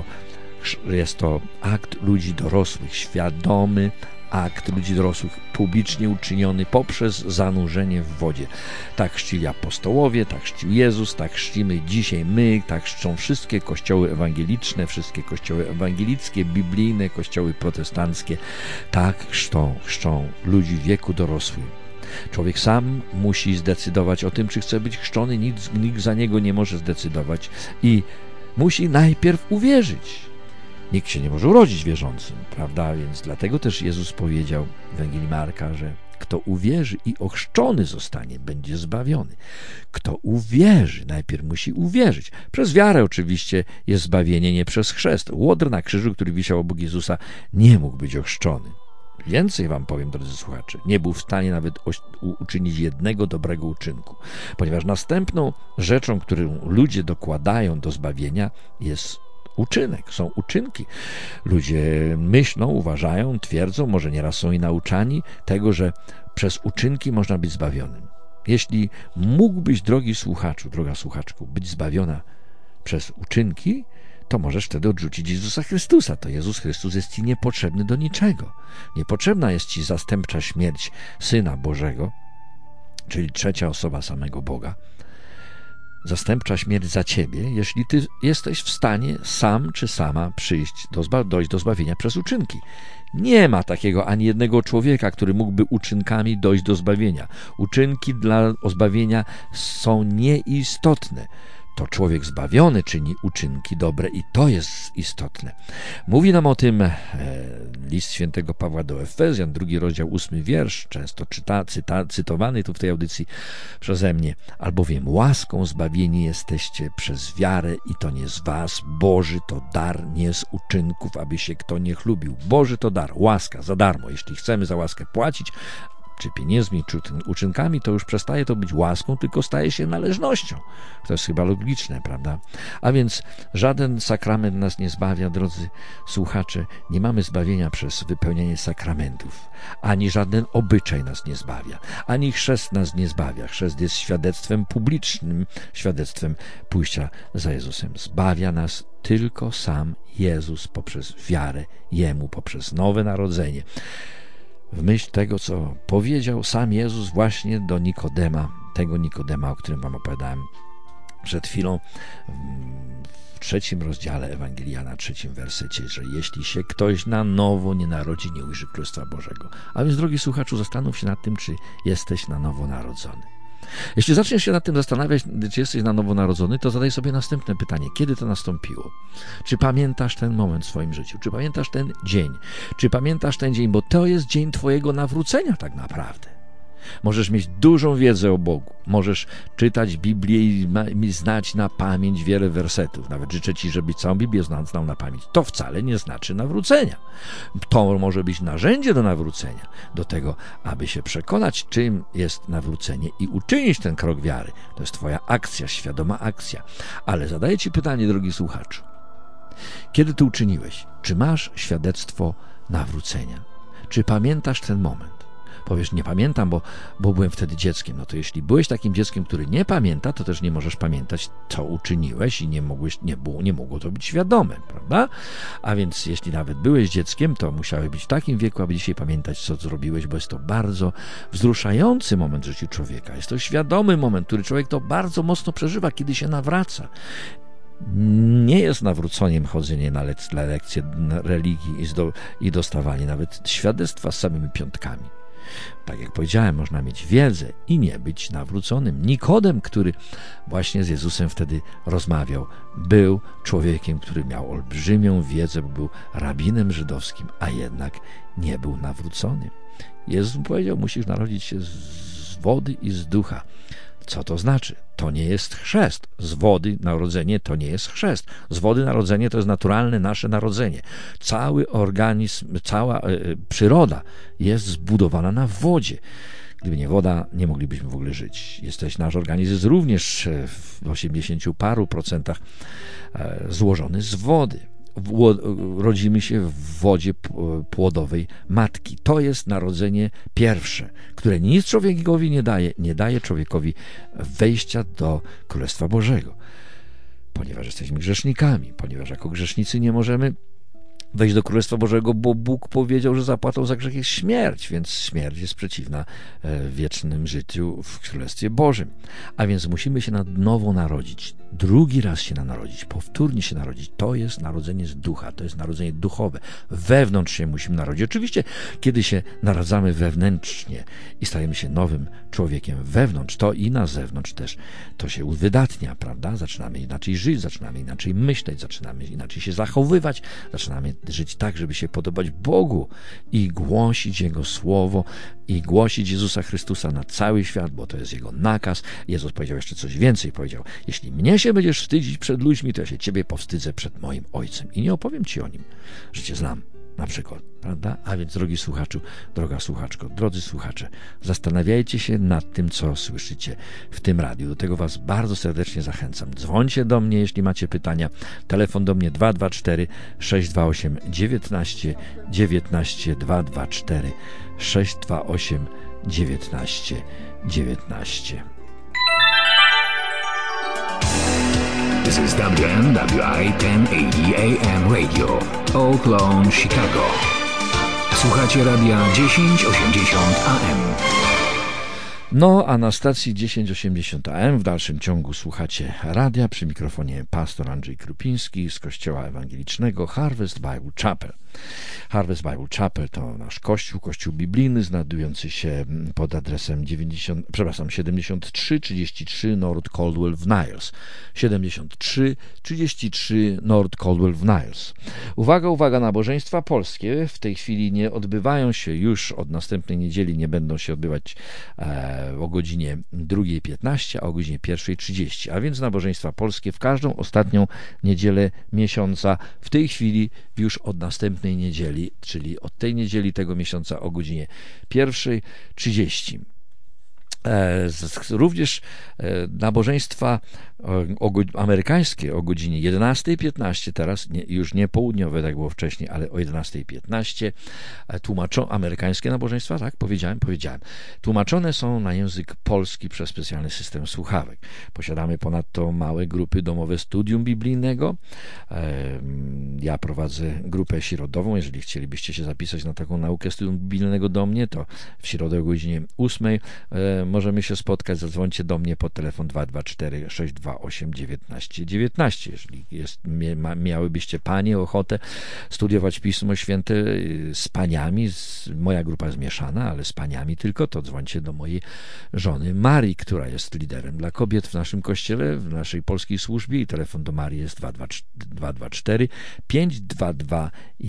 jest to akt ludzi dorosłych, świadomy akt ludzi dorosłych, publicznie uczyniony poprzez zanurzenie w wodzie. Tak chrzcili apostołowie, tak chrzcił Jezus, tak chrzcimy dzisiaj my, tak chrzczą wszystkie kościoły ewangeliczne, wszystkie kościoły ewangelickie, biblijne, kościoły protestanckie. Tak chrzczą ludzi w wieku dorosłym. Człowiek sam musi zdecydować o tym, czy chce być chrzczony, nikt za niego nie może zdecydować i musi najpierw uwierzyć. Nikt się nie może urodzić wierzącym, prawda? Więc dlatego też Jezus powiedział w Ewangelii Marka, że kto uwierzy i ochrzczony zostanie, będzie zbawiony. Kto uwierzy, najpierw musi uwierzyć. Przez wiarę oczywiście jest zbawienie, nie przez chrzest. Łotr na krzyżu, który wisiał obok Jezusa, nie mógł być ochrzczony. Więcej wam powiem, drodzy słuchacze, nie był w stanie nawet uczynić jednego dobrego uczynku, ponieważ następną rzeczą, którą ludzie dokładają do zbawienia, jest uczynek, są uczynki. Ludzie myślą, uważają, twierdzą, może nieraz są i nauczani tego, że przez uczynki można być zbawionym. Jeśli mógłbyś, drogi słuchaczu, droga słuchaczko, być zbawiona przez uczynki, to możesz wtedy odrzucić Jezusa Chrystusa. To Jezus Chrystus jest ci niepotrzebny do niczego. Niepotrzebna jest ci zastępcza śmierć Syna Bożego, czyli trzecia osoba samego Boga. Zastępcza śmierć za ciebie, jeśli ty jesteś w stanie sam czy sama dojść do zbawienia przez uczynki. Nie ma takiego ani jednego człowieka, który mógłby uczynkami dojść do zbawienia. Uczynki dla zbawienia są nieistotne. To człowiek zbawiony czyni uczynki dobre i to jest istotne. Mówi nam o tym list świętego Pawła do Efezjan, 2 rozdział, 8 wiersz, często cytowany tu w tej audycji przeze mnie. Albowiem łaską zbawieni jesteście przez wiarę i to nie z was. Boży to dar, nie z uczynków, aby się kto nie chlubił. Boży to dar, łaska, za darmo. Jeśli chcemy za łaskę płacić, czy pieniędzmi, czy uczynkami, to już przestaje to być łaską, tylko staje się należnością. To jest chyba logiczne, prawda? A więc żaden sakrament nas nie zbawia, drodzy słuchacze. Nie mamy zbawienia przez wypełnianie sakramentów. Ani żaden obyczaj nas nie zbawia. Ani chrzest nas nie zbawia. Chrzest jest świadectwem publicznym, świadectwem pójścia za Jezusem. Zbawia nas tylko sam Jezus poprzez wiarę Jemu, poprzez nowe narodzenie. W myśl tego, co powiedział sam Jezus właśnie do Nikodema, tego Nikodema, o którym wam opowiadałem przed chwilą, w 3 rozdziale Ewangelii Jana, 3 wersecie, że jeśli się ktoś na nowo nie narodzi, nie ujrzy Królestwa Bożego. A więc, drogi słuchaczu, zastanów się nad tym, czy jesteś na nowo narodzony. Jeśli zaczniesz się nad tym zastanawiać, czy jesteś na nowo narodzony, to zadaj sobie następne pytanie. Kiedy to nastąpiło? Czy pamiętasz ten moment w swoim życiu? Czy pamiętasz ten dzień? Czy pamiętasz ten dzień? Bo to jest dzień twojego nawrócenia tak naprawdę. Możesz mieć dużą wiedzę o Bogu. Możesz czytać Biblię i znać na pamięć wiele wersetów. Nawet życzę Ci, żebyś całą Biblię znał na pamięć. To wcale nie znaczy nawrócenia. To może być narzędzie do nawrócenia, do tego, aby się przekonać, czym jest nawrócenie i uczynić ten krok wiary. To jest Twoja akcja, świadoma akcja. Ale zadaję Ci pytanie, drogi słuchaczu. Kiedy to uczyniłeś? Czy masz świadectwo nawrócenia? Czy pamiętasz ten moment? Powiesz, nie pamiętam, bo byłem wtedy dzieckiem. No to jeśli byłeś takim dzieckiem, który nie pamięta, to też nie możesz pamiętać, co uczyniłeś i nie mogło to być świadome, prawda? A więc jeśli nawet byłeś dzieckiem, to musiałeś być w takim wieku, aby dzisiaj pamiętać, co zrobiłeś, bo jest to bardzo wzruszający moment w życiu człowieka. Jest to świadomy moment, który człowiek to bardzo mocno przeżywa, kiedy się nawraca. Nie jest nawróceniem chodzenie na lekcje religii i dostawanie nawet świadectwa z samymi piątkami. Tak jak powiedziałem, można mieć wiedzę i nie być nawróconym. Nikodem, który właśnie z Jezusem wtedy rozmawiał, był człowiekiem, który miał olbrzymią wiedzę, bo był rabinem żydowskim, a jednak nie był nawrócony. Jezus mu powiedział, musisz narodzić się z wody i z ducha. Co to znaczy? To nie jest chrzest. Z wody narodzenie to nie jest chrzest. Z wody narodzenie to jest naturalne nasze narodzenie. Cały organizm, cała przyroda jest zbudowana na wodzie. Gdyby nie woda, nie moglibyśmy w ogóle żyć. Nasz organizm jest również w 80 paru procentach złożony z wody. Rodzimy się w wodzie płodowej matki. To jest narodzenie pierwsze, które nic człowiekowi nie daje człowiekowi wejścia do Królestwa Bożego. Ponieważ jesteśmy grzesznikami, ponieważ jako grzesznicy nie możemy wejść do Królestwa Bożego, bo Bóg powiedział, że zapłatą za grzech jest śmierć, więc śmierć jest przeciwna wiecznym życiu w Królestwie Bożym. A więc musimy się na nowo narodzić, drugi raz się narodzić, powtórnie się narodzić. To jest narodzenie z ducha, to jest narodzenie duchowe. Wewnątrz się musimy narodzić. Oczywiście, kiedy się naradzamy wewnętrznie i stajemy się nowym człowiekiem wewnątrz, to i na zewnątrz też to się uwydatnia, prawda? Zaczynamy inaczej żyć, zaczynamy inaczej myśleć, zaczynamy inaczej się zachowywać, zaczynamy żyć tak, żeby się podobać Bogu i głosić Jego Słowo i głosić Jezusa Chrystusa na cały świat, bo to jest Jego nakaz. Jezus powiedział jeszcze coś więcej, powiedział, jeśli mnie się będziesz wstydzić przed ludźmi, to ja się Ciebie powstydzę przed moim Ojcem i nie opowiem Ci o Nim, że Cię znam, na przykład, prawda? A więc, drogi słuchaczu, droga słuchaczko, drodzy słuchacze, zastanawiajcie się nad tym, co słyszycie w tym radiu. Do tego Was bardzo serdecznie zachęcam. Dzwońcie do mnie, jeśli macie pytania. Telefon do mnie 224 628 19 19 224 628 19 19. This is WNWI 1080 AM Radio, Oak Lawn, Chicago. Słuchacie radia 1080 AM. No, a na stacji 1080 AM w dalszym ciągu słuchacie radia, przy mikrofonie pastor Andrzej Krupiński z Kościoła Ewangelicznego Harvest Bible Chapel. Harvest Bible Chapel to nasz kościół biblijny, znajdujący się pod adresem 7333 North Caldwell w Niles. 7333 North Caldwell w Niles. Uwaga, nabożeństwa polskie w tej chwili nie odbywają się już od następnej niedzieli, nie będą się odbywać o godzinie 2:15, a o godzinie 1:30, a więc nabożeństwa polskie w każdą ostatnią niedzielę miesiąca, w tej chwili już od następnej niedzieli, czyli od tej niedzieli tego miesiąca o godzinie 1:30. Również nabożeństwa amerykańskie o godzinie 11:15, teraz już nie południowe, tak było wcześniej, ale o 11:15 tłumaczą amerykańskie nabożeństwa, tak? Powiedziałem. Tłumaczone są na język polski przez specjalny system słuchawek. Posiadamy ponadto małe grupy domowe studium biblijnego. Ja prowadzę grupę środową. Jeżeli chcielibyście się zapisać na taką naukę studium biblijnego do mnie, to w środę o godzinie 8 możemy się spotkać, zadzwońcie do mnie pod telefon 224 628 19 19. Jeżeli miałybyście panie ochotę studiować Pismo Święte z paniami, moja grupa jest mieszana, ale z paniami tylko, to dzwońcie do mojej żony Marii, która jest liderem dla kobiet w naszym kościele, w naszej polskiej służbie, i telefon do Marii jest 224 522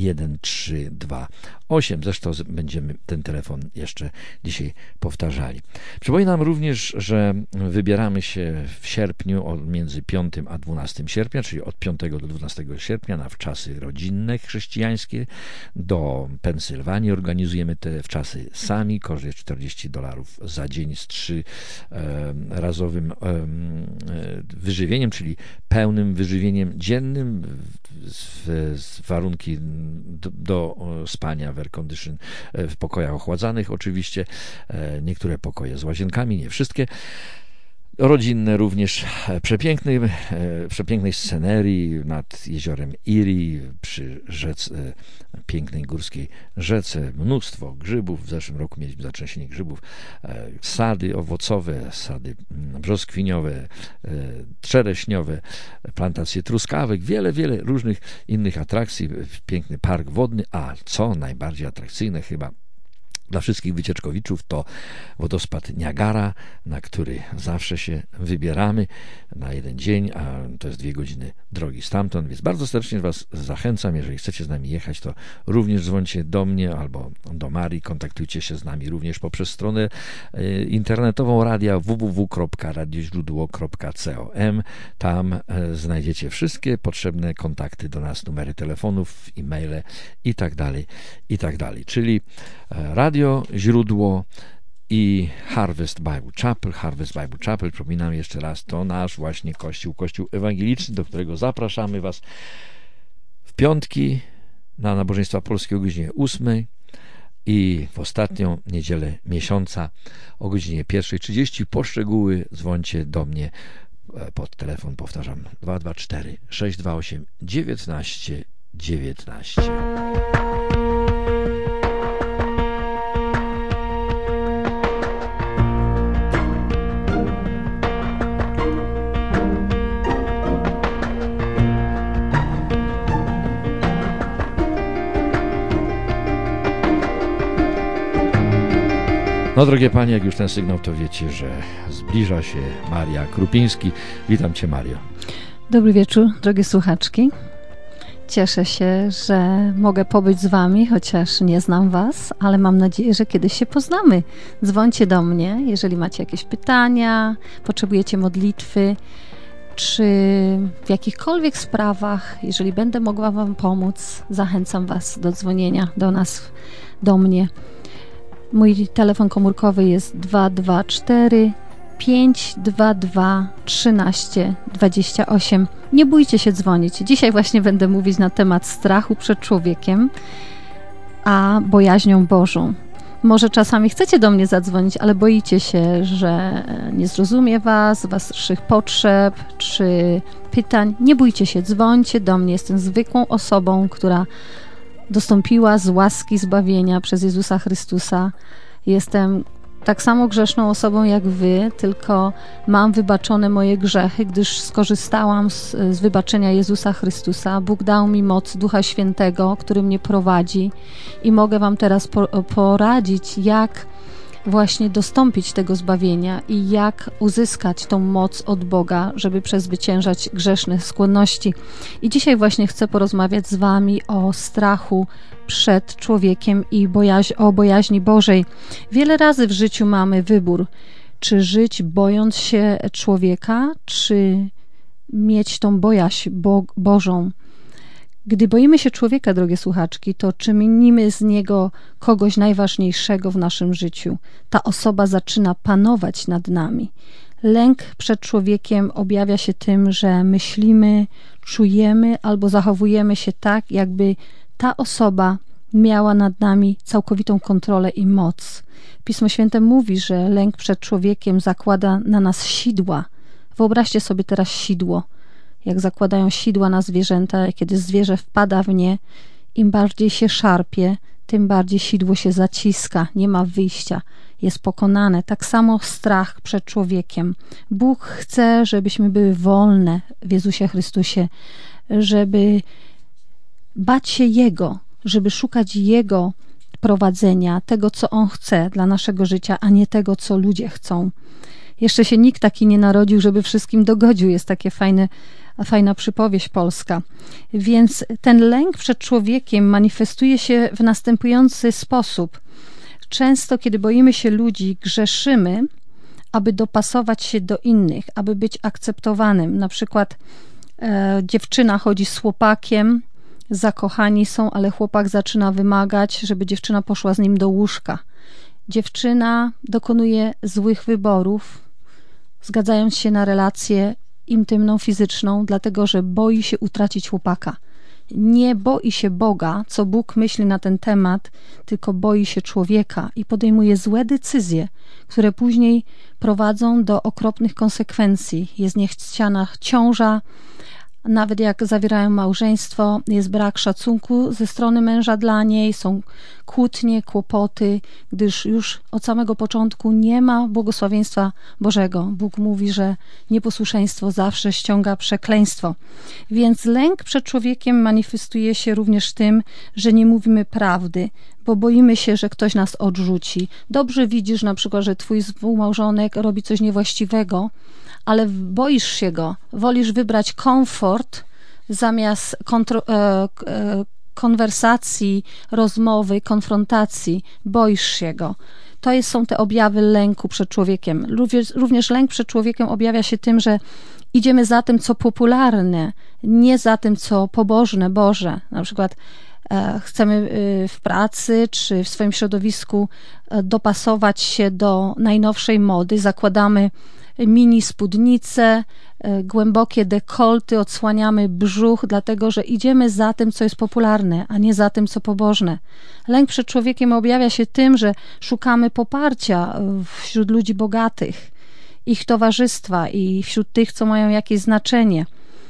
1328. Zresztą będziemy ten telefon jeszcze dzisiaj powtarzali. Przypominam również, że wybieramy się w sierpniu między 5 a 12 sierpnia, czyli od 5 do 12 sierpnia na wczasy rodzinne chrześcijańskie do Pensylwanii. Organizujemy te wczasy sami. Koszt jest $40 za dzień z 3-razowym wyżywieniem, czyli pełnym wyżywieniem dziennym, z warunki do spania w air condition, w pokojach ochładzanych oczywiście. Niektóre pokoje z łazienkami, nie wszystkie. Rodzinne również, przepięknej scenerii nad jeziorem Erie, przy pięknej górskiej rzece, mnóstwo grzybów. W zeszłym roku mieliśmy zatrzęsienie grzybów, sady owocowe, sady brzoskwiniowe, trzereśniowe, plantacje truskawek, wiele różnych innych atrakcji, piękny park wodny, a co najbardziej atrakcyjne chyba dla wszystkich wycieczkowiczów to wodospad Niagara, na który zawsze się wybieramy na jeden dzień, a to jest 2 godziny drogi stamtąd, więc bardzo serdecznie Was zachęcam. Jeżeli chcecie z nami jechać, to również dzwońcie do mnie albo do Marii, kontaktujcie się z nami również poprzez stronę internetową radia www.radioźródło.com. Tam znajdziecie wszystkie potrzebne kontakty do nas, numery telefonów, e-maile i tak dalej, czyli Radio Źródło i Harvest Bible Chapel, przypominam jeszcze raz, to nasz właśnie kościół ewangeliczny, do którego zapraszamy Was w piątki na nabożeństwa polskie o godzinie 8 i w ostatnią niedzielę miesiąca o godzinie 1:30. Po szczegóły dzwońcie do mnie pod telefon, powtarzam, 224 628 19 19. No, drogie panie, jak już ten sygnał, to wiecie, że zbliża się Maria Krupiński. Witam Cię, Mario. Dobry wieczór, drogie słuchaczki. Cieszę się, że mogę pobyć z Wami, chociaż nie znam Was, ale mam nadzieję, że kiedyś się poznamy. Dzwońcie do mnie, jeżeli macie jakieś pytania, potrzebujecie modlitwy, czy w jakichkolwiek sprawach, jeżeli będę mogła Wam pomóc, zachęcam Was do dzwonienia do mnie. Mój telefon komórkowy jest 224 522 13 28. Nie bójcie się dzwonić. Dzisiaj właśnie będę mówić na temat strachu przed człowiekiem, a bojaźnią Bożą. Może czasami chcecie do mnie zadzwonić, ale boicie się, że nie zrozumie was, waszych potrzeb czy pytań. Nie bójcie się, dzwońcie do mnie. Jestem zwykłą osobą, która dostąpiła z łaski zbawienia przez Jezusa Chrystusa. Jestem tak samo grzeszną osobą jak wy, tylko mam wybaczone moje grzechy, gdyż skorzystałam z wybaczenia Jezusa Chrystusa. Bóg dał mi moc Ducha Świętego, który mnie prowadzi i mogę wam teraz poradzić, jak właśnie dostąpić tego zbawienia i jak uzyskać tą moc od Boga, żeby przezwyciężać grzeszne skłonności. I dzisiaj właśnie chcę porozmawiać z wami o strachu przed człowiekiem i o bojaźni Bożej. Wiele razy w życiu mamy wybór, czy żyć bojąc się człowieka, czy mieć tą bojaźń Bożą. Gdy boimy się człowieka, drogie słuchaczki, to czynimy z niego kogoś najważniejszego w naszym życiu. Ta osoba zaczyna panować nad nami. Lęk przed człowiekiem objawia się tym, że myślimy, czujemy albo zachowujemy się tak, jakby ta osoba miała nad nami całkowitą kontrolę i moc. Pismo Święte mówi, że lęk przed człowiekiem zakłada na nas sidła. Wyobraźcie sobie teraz sidło. Jak zakładają sidła na zwierzęta, kiedy zwierzę wpada w nie, im bardziej się szarpie, tym bardziej sidło się zaciska, nie ma wyjścia. jest pokonane. Tak samo strach przed człowiekiem. Bóg chce, żebyśmy były wolne w Jezusie Chrystusie, żeby bać się Jego, żeby szukać Jego prowadzenia, tego, co On chce dla naszego życia, a nie tego, co ludzie chcą. Jeszcze się nikt taki nie narodził, żeby wszystkim dogodził. Jest takie fajna przypowieść polska. Więc ten lęk przed człowiekiem manifestuje się w następujący sposób. Często, kiedy boimy się ludzi, grzeszymy, aby dopasować się do innych, aby być akceptowanym. Na przykład dziewczyna chodzi z chłopakiem, zakochani są, ale chłopak zaczyna wymagać, żeby dziewczyna poszła z nim do łóżka. Dziewczyna dokonuje złych wyborów, zgadzając się na relację intymną, fizyczną, dlatego że boi się utracić chłopaka. Nie boi się Boga, co Bóg myśli na ten temat, tylko boi się człowieka i podejmuje złe decyzje, które później prowadzą do okropnych konsekwencji. Jest niechciana ciąża, nawet jak zawierają małżeństwo, jest brak szacunku ze strony męża dla niej, są kłótnie, kłopoty, gdyż już od samego początku nie ma błogosławieństwa Bożego. Bóg mówi, że nieposłuszeństwo zawsze ściąga przekleństwo. Więc lęk przed człowiekiem manifestuje się również tym, że nie mówimy prawdy, bo boimy się, że ktoś nas odrzuci. Dobrze widzisz na przykład, że twój współmałżonek robi coś niewłaściwego, ale boisz się go, wolisz wybrać komfort zamiast konwersacji, rozmowy, konfrontacji, boisz się go. To są te objawy lęku przed człowiekiem. Również lęk przed człowiekiem objawia się tym, że idziemy za tym, co popularne, nie za tym, co pobożne, Boże. Na przykład chcemy w pracy czy w swoim środowisku dopasować się do najnowszej mody, zakładamy mini spódnice, głębokie dekolty, odsłaniamy brzuch, dlatego że idziemy za tym, co jest popularne, a nie za tym, co pobożne. Lęk przed człowiekiem objawia się tym, że szukamy poparcia wśród ludzi bogatych, ich towarzystwa i wśród tych, co mają jakieś znaczenie.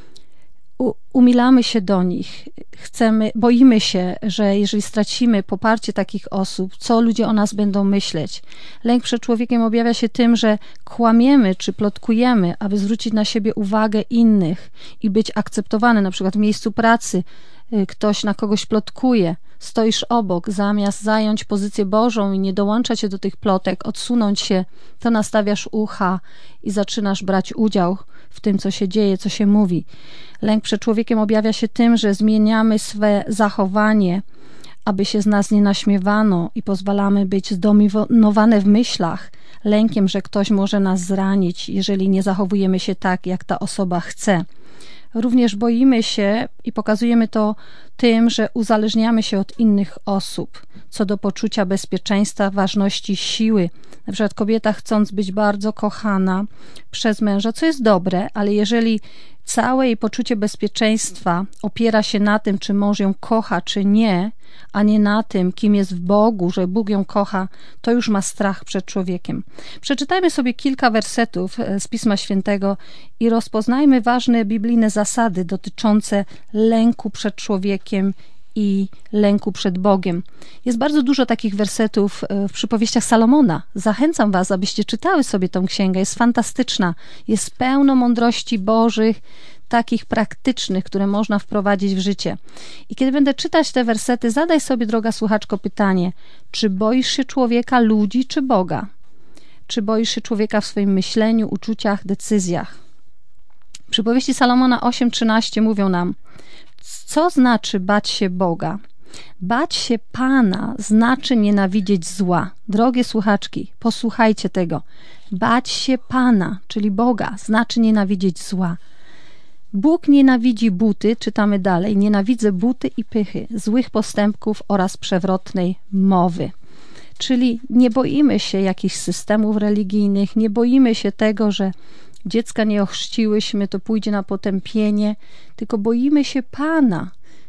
Umilamy się do nich, boimy się, że jeżeli stracimy poparcie takich osób, co ludzie o nas będą myśleć. Lęk przed człowiekiem objawia się tym, że kłamiemy czy plotkujemy, aby zwrócić na siebie uwagę innych i być akceptowany. Na przykład w miejscu pracy ktoś na kogoś plotkuje, stoisz obok, zamiast zająć pozycję Bożą i nie dołączać się do tych plotek, odsunąć się, to nastawiasz ucha i zaczynasz brać udział w tym, co się dzieje, co się mówi. Lęk przed człowiekiem objawia się tym, że zmieniamy swe zachowanie, aby się z nas nie naśmiewano i pozwalamy być zdominowane w myślach, lękiem, że ktoś może nas zranić, jeżeli nie zachowujemy się tak, jak ta osoba chce. Również boimy się i pokazujemy to tym, że uzależniamy się od innych osób co do poczucia bezpieczeństwa, ważności siły. Na przykład kobieta, chcąc być bardzo kochana przez męża, co jest dobre, ale jeżeli całe jej poczucie bezpieczeństwa opiera się na tym, czy mąż ją kocha, czy nie, a nie na tym, kim jest w Bogu, że Bóg ją kocha, to już ma strach przed człowiekiem. Przeczytajmy sobie kilka wersetów z Pisma Świętego i rozpoznajmy ważne biblijne zasady dotyczące lęku przed człowiekiem i lęku przed Bogiem. Jest bardzo dużo takich wersetów w przypowieściach Salomona. Zachęcam was, abyście czytały sobie tą księgę. Jest fantastyczna. Jest pełno mądrości Bożych, takich praktycznych, które można wprowadzić w życie. I kiedy będę czytać te wersety, zadaj sobie, droga słuchaczko, pytanie, czy boisz się człowieka, ludzi, czy Boga? Czy boisz się człowieka w swoim myśleniu, uczuciach, decyzjach? Przypowieści Salomona 8:13 mówią nam, co znaczy bać się Boga? Bać się Pana znaczy nienawidzieć zła. Drogie słuchaczki, posłuchajcie tego. Bać się Pana, czyli Boga, znaczy nienawidzieć zła. Bóg nienawidzi buty, czytamy dalej, nienawidzę buty i pychy, złych postępków oraz przewrotnej mowy. Czyli nie boimy się jakichś systemów religijnych, nie boimy się tego, że dziecka nie ochrzciłyśmy, to pójdzie na potępienie, tylko boimy się Pana.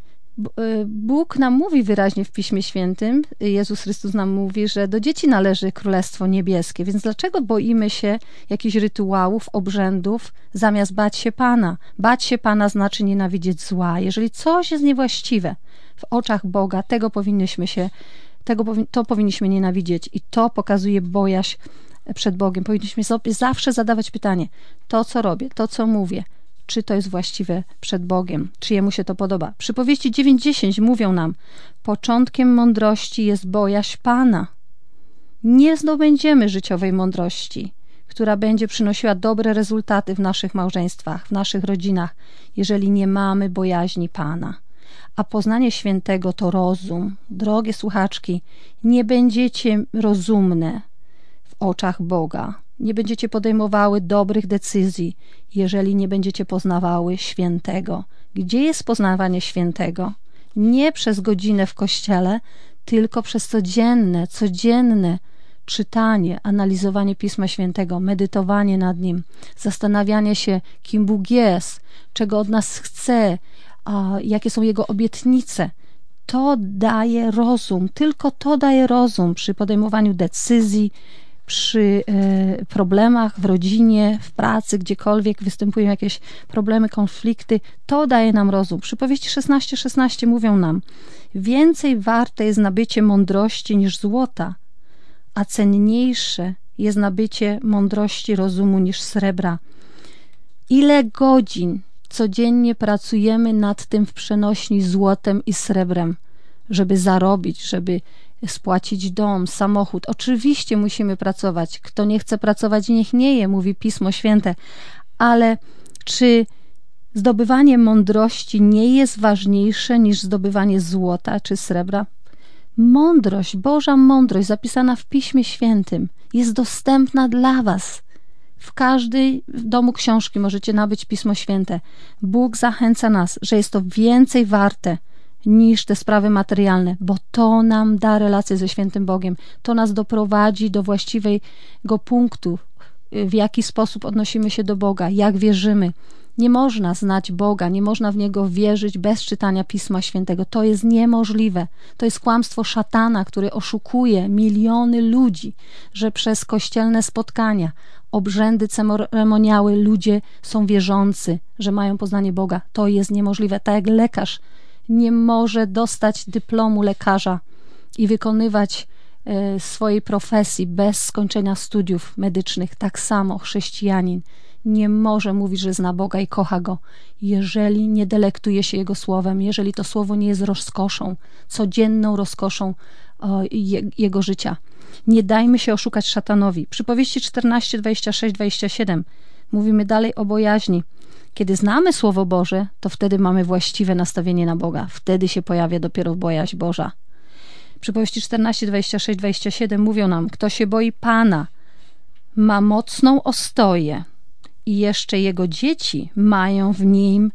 Bóg nam mówi wyraźnie w Piśmie Świętym, Jezus Chrystus nam mówi, że do dzieci należy Królestwo Niebieskie, więc dlaczego boimy się jakichś rytuałów, obrzędów, zamiast bać się Pana? Bać się Pana znaczy nienawidzieć zła. Jeżeli coś jest niewłaściwe w oczach Boga, tego powinnyśmy się To powinniśmy nienawidzieć i to pokazuje bojaźń przed Bogiem. Powinniśmy sobie zawsze zadawać pytanie, to co robię, to co mówię, czy to jest właściwe przed Bogiem, czy Jemu się to podoba. Przypowieści 9:10 mówią nam, początkiem mądrości jest bojaźń Pana. Nie zdobędziemy życiowej mądrości, która będzie przynosiła dobre rezultaty w naszych małżeństwach, w naszych rodzinach, jeżeli nie mamy bojaźni Pana. A poznanie świętego to rozum. Drogie słuchaczki, nie będziecie rozumne w oczach Boga. Nie będziecie podejmowały dobrych decyzji, jeżeli nie będziecie poznawały świętego. Gdzie jest poznawanie świętego? Nie przez godzinę w kościele, tylko przez codzienne czytanie, analizowanie Pisma Świętego, medytowanie nad nim, zastanawianie się, kim Bóg jest, czego od nas chce, jakie są Jego obietnice. To daje rozum, tylko to daje rozum przy podejmowaniu decyzji, przy problemach w rodzinie, w pracy, gdziekolwiek występują jakieś problemy, konflikty. To daje nam rozum. Przypowieści 16:16 mówią nam, więcej warte jest nabycie mądrości niż złota, a cenniejsze jest nabycie mądrości rozumu niż srebra. Ile godzin codziennie pracujemy nad tym w przenośni złotem i srebrem, żeby zarobić, żeby spłacić dom, samochód. Oczywiście musimy pracować. Kto nie chce pracować, niech nie je, mówi Pismo Święte. Ale czy zdobywanie mądrości nie jest ważniejsze niż zdobywanie złota czy srebra? Mądrość, Boża mądrość zapisana w Piśmie Świętym jest dostępna dla was. W każdym domu książki możecie nabyć Pismo Święte. Bóg zachęca nas, że jest to więcej warte niż te sprawy materialne, bo to nam da relację ze świętym Bogiem. To nas doprowadzi do właściwego punktu, w jaki sposób odnosimy się do Boga, jak wierzymy. Nie można znać Boga, nie można w Niego wierzyć bez czytania Pisma Świętego. To jest niemożliwe. To jest kłamstwo szatana, który oszukuje miliony ludzi, że przez kościelne spotkania, obrzędy ceremoniały ludzie są wierzący, że mają poznanie Boga. To jest niemożliwe. Tak jak lekarz nie może dostać dyplomu lekarza i wykonywać swojej profesji bez skończenia studiów medycznych, tak samo chrześcijanin nie może mówić, że zna Boga i kocha Go, jeżeli nie delektuje się Jego słowem, jeżeli to słowo nie jest rozkoszą, codzienną rozkoszą Jego życia. Nie dajmy się oszukać szatanowi. Przypowieści 14, 26, 27 mówimy dalej o bojaźni. Kiedy znamy Słowo Boże, to wtedy mamy właściwe nastawienie na Boga. Wtedy się pojawia dopiero bojaźń Boża. Przypowieści 14, 26, 27 mówią nam, kto się boi Pana, ma mocną ostoję i jeszcze jego dzieci mają w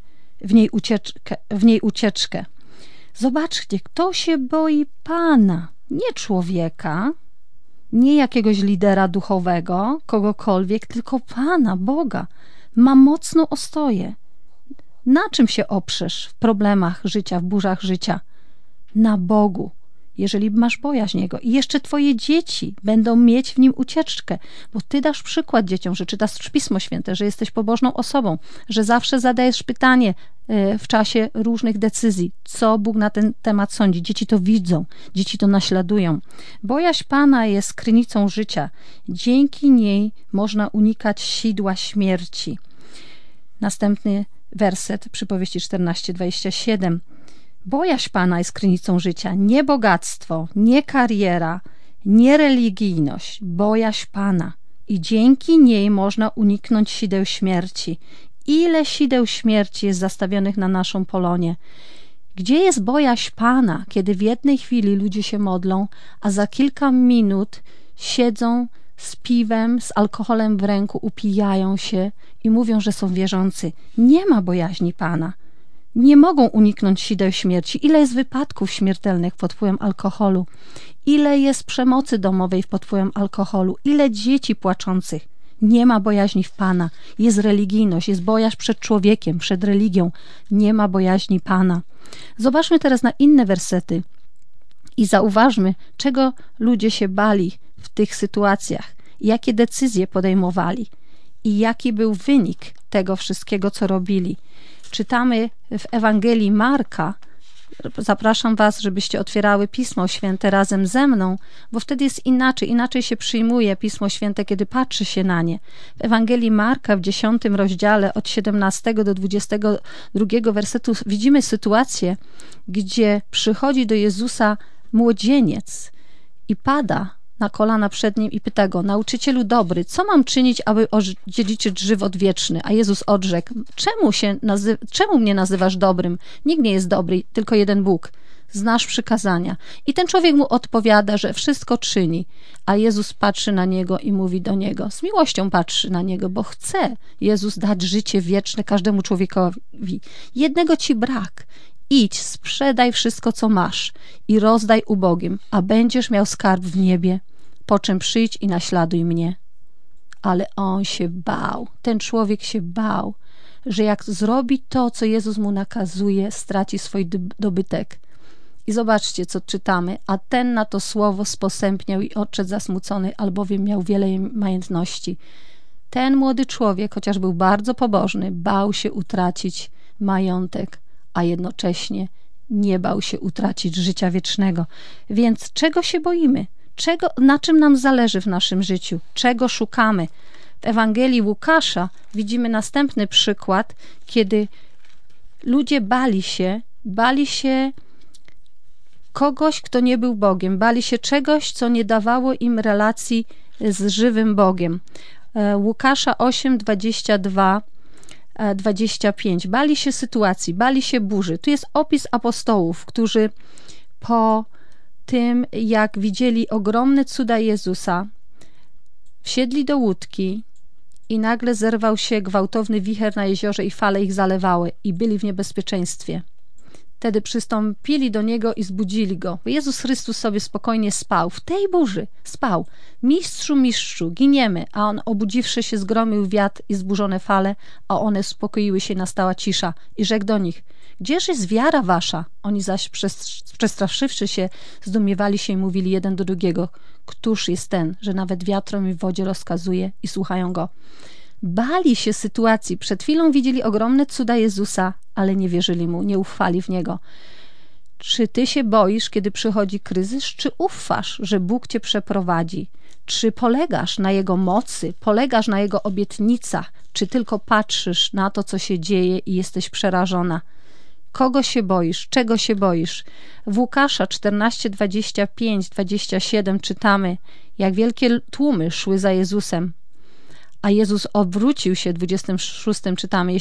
niej ucieczkę. Zobaczcie, kto się boi Pana, nie człowieka, nie jakiegoś lidera duchowego, kogokolwiek, tylko Pana, Boga. Ma mocną ostoję. Na czym się oprzesz w problemach życia, w burzach życia? Na Bogu. Jeżeli masz bojaźń Jego i jeszcze twoje dzieci będą mieć w Nim ucieczkę, bo ty dasz przykład dzieciom, że czytasz Pismo Święte, że jesteś pobożną osobą, że zawsze zadajesz pytanie w czasie różnych decyzji, co Bóg na ten temat sądzi. Dzieci to widzą, dzieci to naśladują. Bojaźń Pana jest krynicą życia. Dzięki niej można unikać sidła śmierci. Następny werset, Przypowieści 14:27. Bojaźń Pana jest krynicą życia, nie bogactwo, nie kariera, nie religijność, bojaźń Pana. I dzięki niej można uniknąć sideł śmierci. Ile sideł śmierci jest zastawionych na naszą Polonię? Gdzie jest bojaźń Pana, kiedy w jednej chwili ludzie się modlą, a za kilka minut siedzą z piwem, z alkoholem w ręku, upijają się i mówią, że są wierzący? Nie ma bojaźni Pana. Nie mogą uniknąć sideł śmierci. Ile jest wypadków śmiertelnych pod wpływem alkoholu? Ile jest przemocy domowej pod wpływem alkoholu? Ile dzieci płaczących? Nie ma bojaźni w Pana. Jest religijność, jest bojaźń przed człowiekiem, przed religią. Nie ma bojaźni Pana. Zobaczmy teraz na inne wersety i zauważmy, czego ludzie się bali w tych sytuacjach, jakie decyzje podejmowali i jaki był wynik tego wszystkiego, co robili. Czytamy w Ewangelii Marka, zapraszam Was, żebyście otwierały Pismo Święte razem ze mną, bo wtedy jest inaczej się przyjmuje Pismo Święte, kiedy patrzy się na nie. W Ewangelii Marka w 10 rozdziale od 17 do 22 wersetu widzimy sytuację, gdzie przychodzi do Jezusa młodzieniec i pada na kolana przed nim i pyta go: nauczycielu dobry, co mam czynić, aby odziedziczyć żywot wieczny? A Jezus odrzekł: czemu mnie nazywasz dobrym? Nikt nie jest dobry, tylko jeden Bóg. Znasz przykazania. I ten człowiek mu odpowiada, że wszystko czyni. A Jezus patrzy na niego i mówi do niego, z miłością patrzy na niego, bo chce Jezus dać życie wieczne każdemu człowiekowi. Jednego ci brak. Idź, sprzedaj wszystko, co masz i rozdaj ubogim, a będziesz miał skarb w niebie. Po czym przyjdź i naśladuj mnie. Ale on się bał. Ten człowiek się bał, że jak zrobi to, co Jezus mu nakazuje, straci swój dobytek. I zobaczcie, co czytamy. A ten na to słowo sposępniał i odszedł zasmucony, albowiem miał wiele majątności. Ten młody człowiek, chociaż był bardzo pobożny, bał się utracić majątek, a jednocześnie nie bał się utracić życia wiecznego. Więc czego się boimy? Na czym nam zależy w naszym życiu? Czego szukamy? W Ewangelii Łukasza widzimy następny przykład, kiedy ludzie bali się kogoś, kto nie był Bogiem, bali się czegoś, co nie dawało im relacji z żywym Bogiem. Łukasza 8, 22 25. Bali się sytuacji, bali się burzy. Tu jest opis apostołów, którzy po tym, jak widzieli ogromne cuda Jezusa, wsiedli do łódki i nagle zerwał się gwałtowny wicher na jeziorze i fale ich zalewały i byli w niebezpieczeństwie. Wtedy przystąpili do Niego i zbudzili Go. Jezus Chrystus sobie spokojnie spał. W tej burzy spał. Mistrzu, giniemy. A On, obudziwszy się, zgromił wiatr i zburzone fale, a one uspokoiły się, nastała cisza. I rzekł do nich: gdzież jest wiara wasza? Oni zaś, przestraszywszy się, zdumiewali się i mówili jeden do drugiego: któż jest ten, że nawet wiatrom i wodzie rozkazuje i słuchają Go? Bali się sytuacji. Przed chwilą widzieli ogromne cuda Jezusa, ale nie wierzyli Mu, nie ufali w Niego. Czy ty się boisz, kiedy przychodzi kryzys? Czy ufasz, że Bóg cię przeprowadzi? Czy polegasz na Jego mocy? Polegasz na Jego obietnicach? Czy tylko patrzysz na to, co się dzieje i jesteś przerażona? Kogo się boisz? Czego się boisz? W Łukasza 14, 25, 27 czytamy, jak wielkie tłumy szły za Jezusem. A Jezus obrócił się, w 26 czytamy,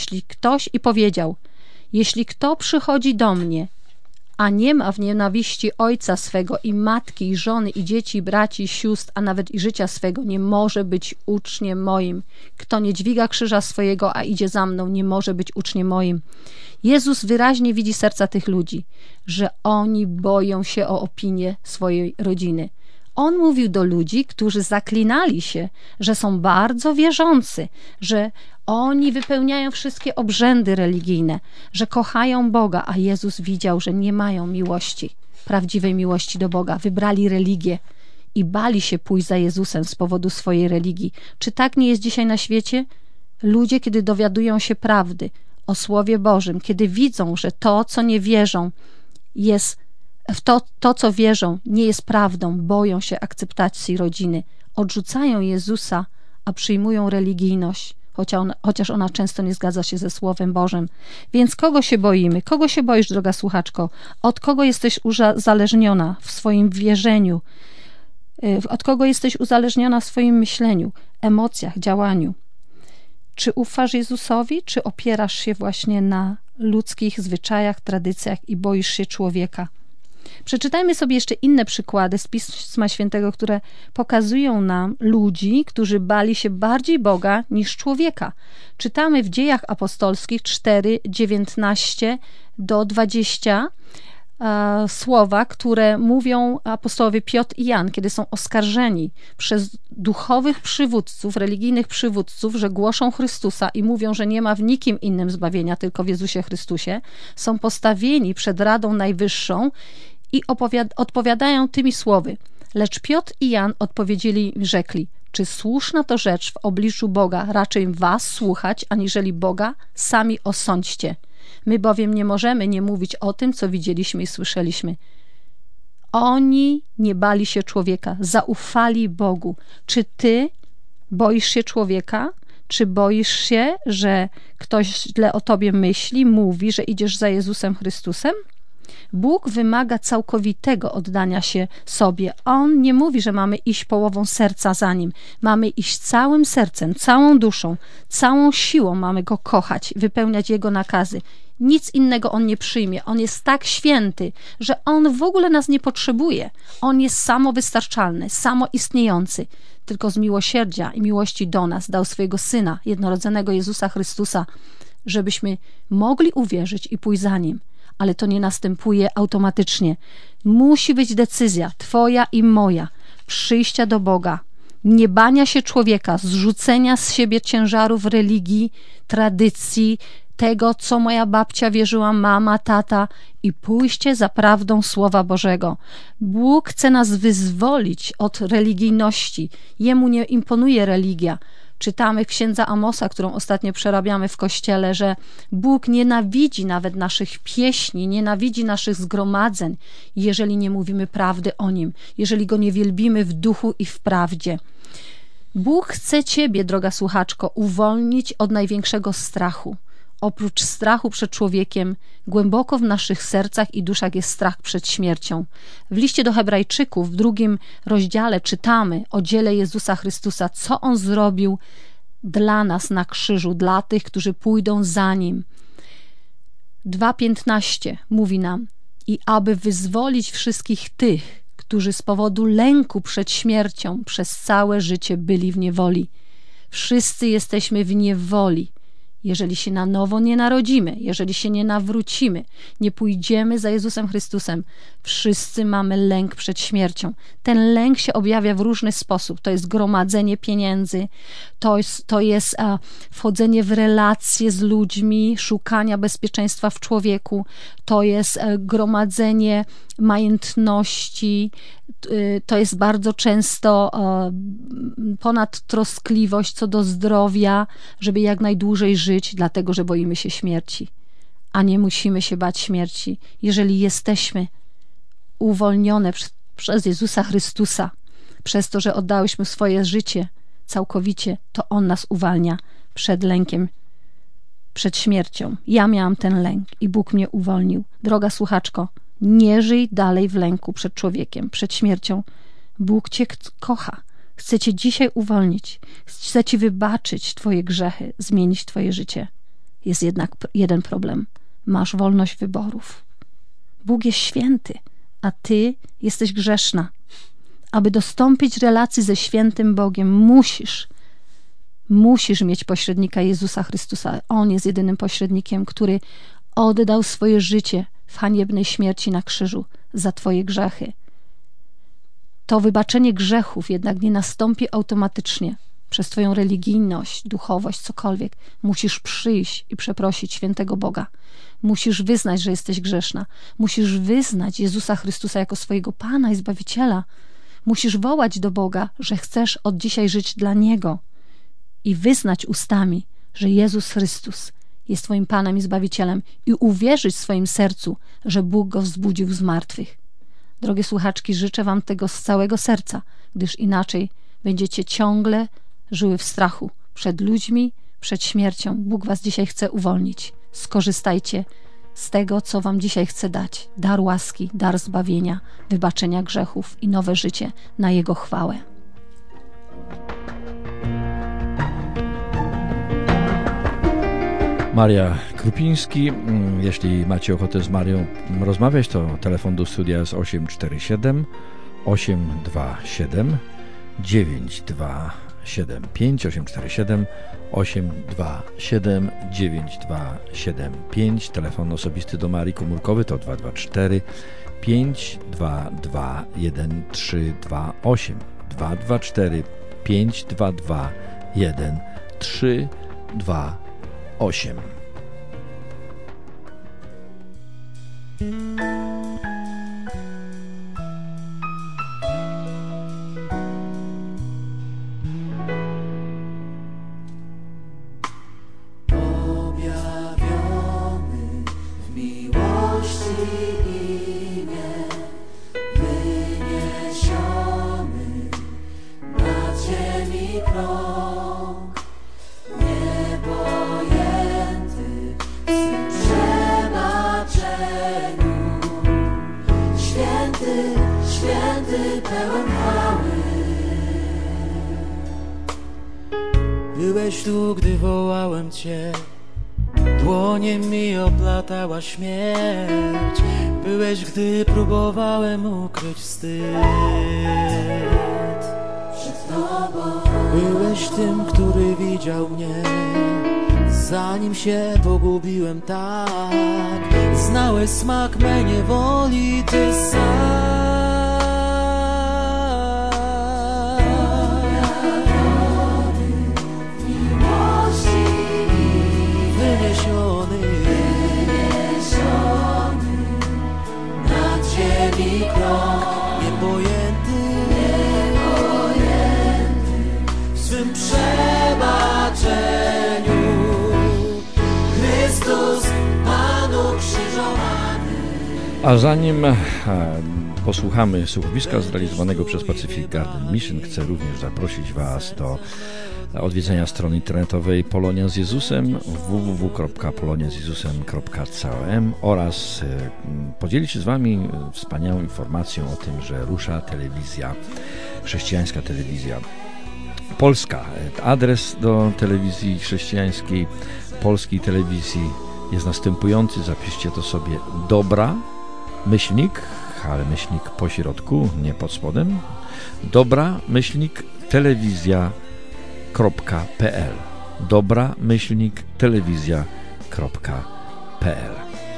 jeśli kto przychodzi do mnie, a nie ma w nienawiści ojca swego i matki, i żony, i dzieci, i braci, i sióstr, a nawet i życia swego, nie może być uczniem moim. Kto nie dźwiga krzyża swojego, a idzie za mną, nie może być uczniem moim. Jezus wyraźnie widzi serca tych ludzi, że oni boją się o opinię swojej rodziny. On mówił do ludzi, którzy zaklinali się, że są bardzo wierzący, że oni wypełniają wszystkie obrzędy religijne, że kochają Boga, a Jezus widział, że nie mają miłości, prawdziwej miłości do Boga. Wybrali religię i bali się pójść za Jezusem z powodu swojej religii. Czy tak nie jest dzisiaj na świecie? Ludzie, kiedy dowiadują się prawdy o Słowie Bożym, kiedy widzą, że to, co nie wierzą, co wierzą, nie jest prawdą, boją się akceptacji rodziny, odrzucają Jezusa, a przyjmują religijność, chociaż ona często nie zgadza się ze Słowem Bożym. Więc kogo się boimy? Kogo się boisz, droga słuchaczko? Od kogo jesteś uzależniona w swoim wierzeniu? Od kogo jesteś uzależniona w swoim myśleniu, emocjach, działaniu? Czy ufasz Jezusowi, czy opierasz się właśnie na ludzkich zwyczajach, tradycjach i boisz się człowieka? Przeczytajmy sobie jeszcze inne przykłady z Pisma Świętego, które pokazują nam ludzi, którzy bali się bardziej Boga niż człowieka. Czytamy w Dziejach Apostolskich 4, 19 do 20 słowa, które mówią apostołowie Piotr i Jan, kiedy są oskarżeni przez duchowych przywódców, religijnych przywódców, że głoszą Chrystusa i mówią, że nie ma w nikim innym zbawienia, tylko w Jezusie Chrystusie. Są postawieni przed Radą Najwyższą i odpowiadają tymi słowy. Lecz Piotr i Jan odpowiedzieli i rzekli: czy słuszna to rzecz w obliczu Boga raczej was słuchać, aniżeli Boga? Sami osądźcie. My bowiem nie możemy nie mówić o tym, co widzieliśmy i słyszeliśmy. Oni nie bali się człowieka, zaufali Bogu. Czy ty boisz się człowieka? Czy boisz się, że ktoś źle o tobie myśli, mówi, że idziesz za Jezusem Chrystusem? Bóg wymaga całkowitego oddania się sobie. On nie mówi, że mamy iść połową serca za Nim. Mamy iść całym sercem, całą duszą, całą siłą mamy Go kochać, wypełniać Jego nakazy. Nic innego On nie przyjmie. On jest tak święty, że On w ogóle nas nie potrzebuje. On jest samowystarczalny, samoistniejący. Tylko z miłosierdzia i miłości do nas dał swojego Syna, jednorodzonego Jezusa Chrystusa, żebyśmy mogli uwierzyć i pójść za Nim. Ale to nie następuje automatycznie. Musi być decyzja twoja i moja, przyjścia do Boga, nie bania się człowieka, zrzucenia z siebie ciężarów religii, tradycji, tego, co moja babcia wierzyła, mama, tata, i pójście za prawdą Słowa Bożego. Bóg chce nas wyzwolić od religijności. Jemu nie imponuje religia. Czytamy w księdze Amosa, którą ostatnio przerabiamy w kościele, że Bóg nienawidzi nawet naszych pieśni, nienawidzi naszych zgromadzeń, jeżeli nie mówimy prawdy o Nim, jeżeli Go nie wielbimy w duchu i w prawdzie. Bóg chce ciebie, droga słuchaczko, uwolnić od największego strachu. Oprócz strachu przed człowiekiem, głęboko w naszych sercach i duszach jest strach przed śmiercią. W liście do Hebrajczyków w 2 rozdziale czytamy o dziele Jezusa Chrystusa, co On zrobił dla nas na krzyżu, dla tych, którzy pójdą za Nim. 2:15 mówi nam: i aby wyzwolić wszystkich tych, którzy z powodu lęku przed śmiercią przez całe życie byli w niewoli. Wszyscy jesteśmy w niewoli. Jeżeli się na nowo nie narodzimy, jeżeli się nie nawrócimy, nie pójdziemy za Jezusem Chrystusem, wszyscy mamy lęk przed śmiercią. Ten lęk się objawia w różny sposób. To jest gromadzenie pieniędzy, to jest wchodzenie w relacje z ludźmi, szukania bezpieczeństwa w człowieku, to jest gromadzenie majątności, to jest bardzo często ponadtroskliwość co do zdrowia, żeby jak najdłużej żyć, dlatego że boimy się śmierci. A nie musimy się bać śmierci. Jeżeli jesteśmy uwolnione przez Jezusa Chrystusa, przez to, że oddałyśmy swoje życie całkowicie, to On nas uwalnia przed lękiem, przed śmiercią. Ja miałam ten lęk i Bóg mnie uwolnił. Droga słuchaczko, nie żyj dalej w lęku przed człowiekiem, przed śmiercią. Bóg cię kocha. Chce cię dzisiaj uwolnić. Chce ci wybaczyć twoje grzechy, zmienić twoje życie. Jest jednak jeden problem. Masz wolność wyborów. Bóg jest święty, a ty jesteś grzeszna. Aby dostąpić relacji ze świętym Bogiem, musisz mieć pośrednika Jezusa Chrystusa. On jest jedynym pośrednikiem, który oddał swoje życie w haniebnej śmierci na krzyżu za twoje grzechy. To wybaczenie grzechów jednak nie nastąpi automatycznie przez twoją religijność, duchowość, cokolwiek. Musisz przyjść i przeprosić świętego Boga. Musisz wyznać, że jesteś grzeszna. Musisz wyznać Jezusa Chrystusa jako swojego Pana i Zbawiciela. Musisz wołać do Boga, że chcesz od dzisiaj żyć dla Niego i wyznać ustami, że Jezus Chrystus jest twoim Panem i Zbawicielem i uwierzyć w swoim sercu, że Bóg Go wzbudził z martwych. Drogie słuchaczki, życzę wam tego z całego serca, gdyż inaczej będziecie ciągle żyły w strachu przed ludźmi, przed śmiercią. Bóg was dzisiaj chce uwolnić. Skorzystajcie z tego, co wam dzisiaj chce dać. Dar łaski, dar zbawienia, wybaczenia grzechów i nowe życie na Jego chwałę. Maria Krupiński. Jeśli macie ochotę z Marią rozmawiać, to telefon do studia jest 847 827 9275 847 827 9275. Telefon osobisty do Marii komórkowy to 224 522 1328 224 522 1328. Objawiony Byłeś tu, gdy wołałem Cię, dłonie mi oplatała śmierć. Byłeś, gdy próbowałem ukryć wstyd. Byłeś tym, który widział mnie, zanim się pogubiłem tak. Znałeś smak mej niewoli, Ty sam. Wyniesiony nad ziemi krok, niepojęty w swym przebaczeniu. Chrystus, Panu krzyżowany. A zanim posłuchamy słuchowiska zrealizowanego przez Pacific Garden Mission, chcę również zaprosić Was do odwiedzenia strony internetowej Polonia z Jezusem www.poloniazjezusem.com oraz podzielić się z Wami wspaniałą informacją o tym, że rusza telewizja, chrześcijańska telewizja polska. Adres do telewizji chrześcijańskiej, polskiej telewizji jest następujący, zapiszcie to sobie: dobra, myślnik, ale myślnik po środku, nie pod spodem, dobra, myślnik, telewizja.pl, dobra, myślnik, telewizja.pl.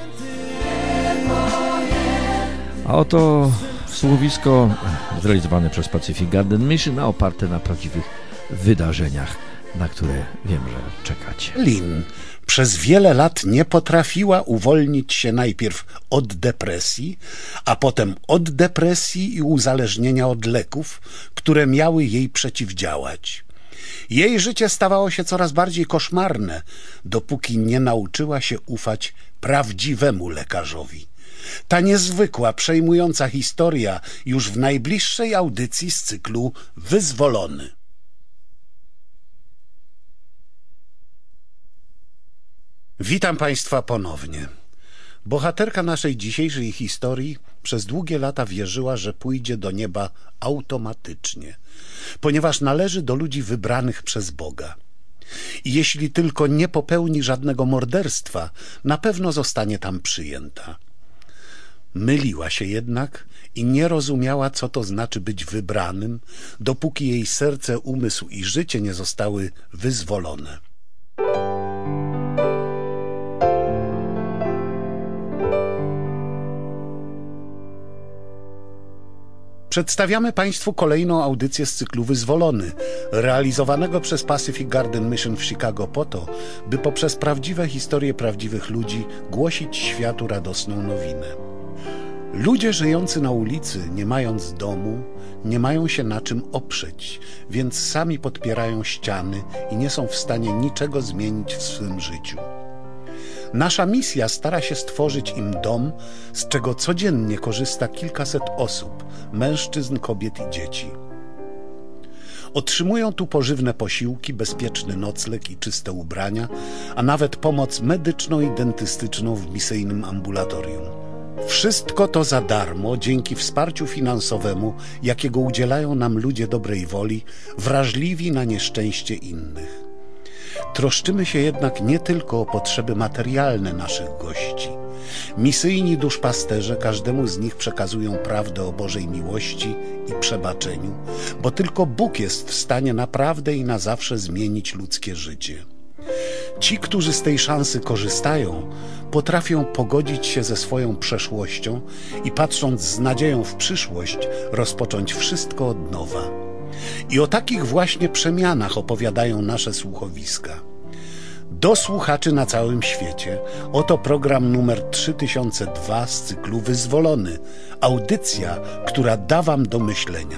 A oto słuchowisko zrealizowane przez Pacific Garden Mission, a oparte na prawdziwych wydarzeniach, na które wiem, że czekacie. Lynn przez wiele lat nie potrafiła uwolnić się najpierw od depresji, a potem od depresji i uzależnienia od leków, które miały jej przeciwdziałać. Jej życie stawało się coraz bardziej koszmarne, dopóki nie nauczyła się ufać prawdziwemu lekarzowi. Ta niezwykła, przejmująca historia już w najbliższej audycji z cyklu Wyzwolony. Witam Państwa ponownie. Bohaterka naszej dzisiejszej historii przez długie lata wierzyła, że pójdzie do nieba automatycznie, ponieważ należy do ludzi wybranych przez Boga. I jeśli tylko nie popełni żadnego morderstwa, na pewno zostanie tam przyjęta. Myliła się jednak i nie rozumiała, co to znaczy być wybranym, dopóki jej serce, umysł i życie nie zostały wyzwolone. Przedstawiamy Państwu kolejną audycję z cyklu Wyzwolony, realizowanego przez Pacific Garden Mission w Chicago po to, by poprzez prawdziwe historie prawdziwych ludzi głosić światu radosną nowinę. Ludzie żyjący na ulicy, nie mając domu, nie mają się na czym oprzeć, więc sami podpierają ściany i nie są w stanie niczego zmienić w swym życiu. Nasza misja stara się stworzyć im dom, z czego codziennie korzysta kilkaset osób, mężczyzn, kobiet i dzieci. Otrzymują tu pożywne posiłki, bezpieczny nocleg i czyste ubrania, a nawet pomoc medyczną i dentystyczną w misyjnym ambulatorium. Wszystko to za darmo, dzięki wsparciu finansowemu, jakiego udzielają nam ludzie dobrej woli, wrażliwi na nieszczęście innych. Troszczymy się jednak nie tylko o potrzeby materialne naszych gości. Misyjni duszpasterze każdemu z nich przekazują prawdę o Bożej miłości i przebaczeniu, bo tylko Bóg jest w stanie naprawdę i na zawsze zmienić ludzkie życie. Ci, którzy z tej szansy korzystają, potrafią pogodzić się ze swoją przeszłością i patrząc z nadzieją w przyszłość, rozpocząć wszystko od nowa. I o takich właśnie przemianach opowiadają nasze słuchowiska. Do słuchaczy na całym świecie, oto program numer 3002 z cyklu Wyzwolony, audycja, która da wam do myślenia.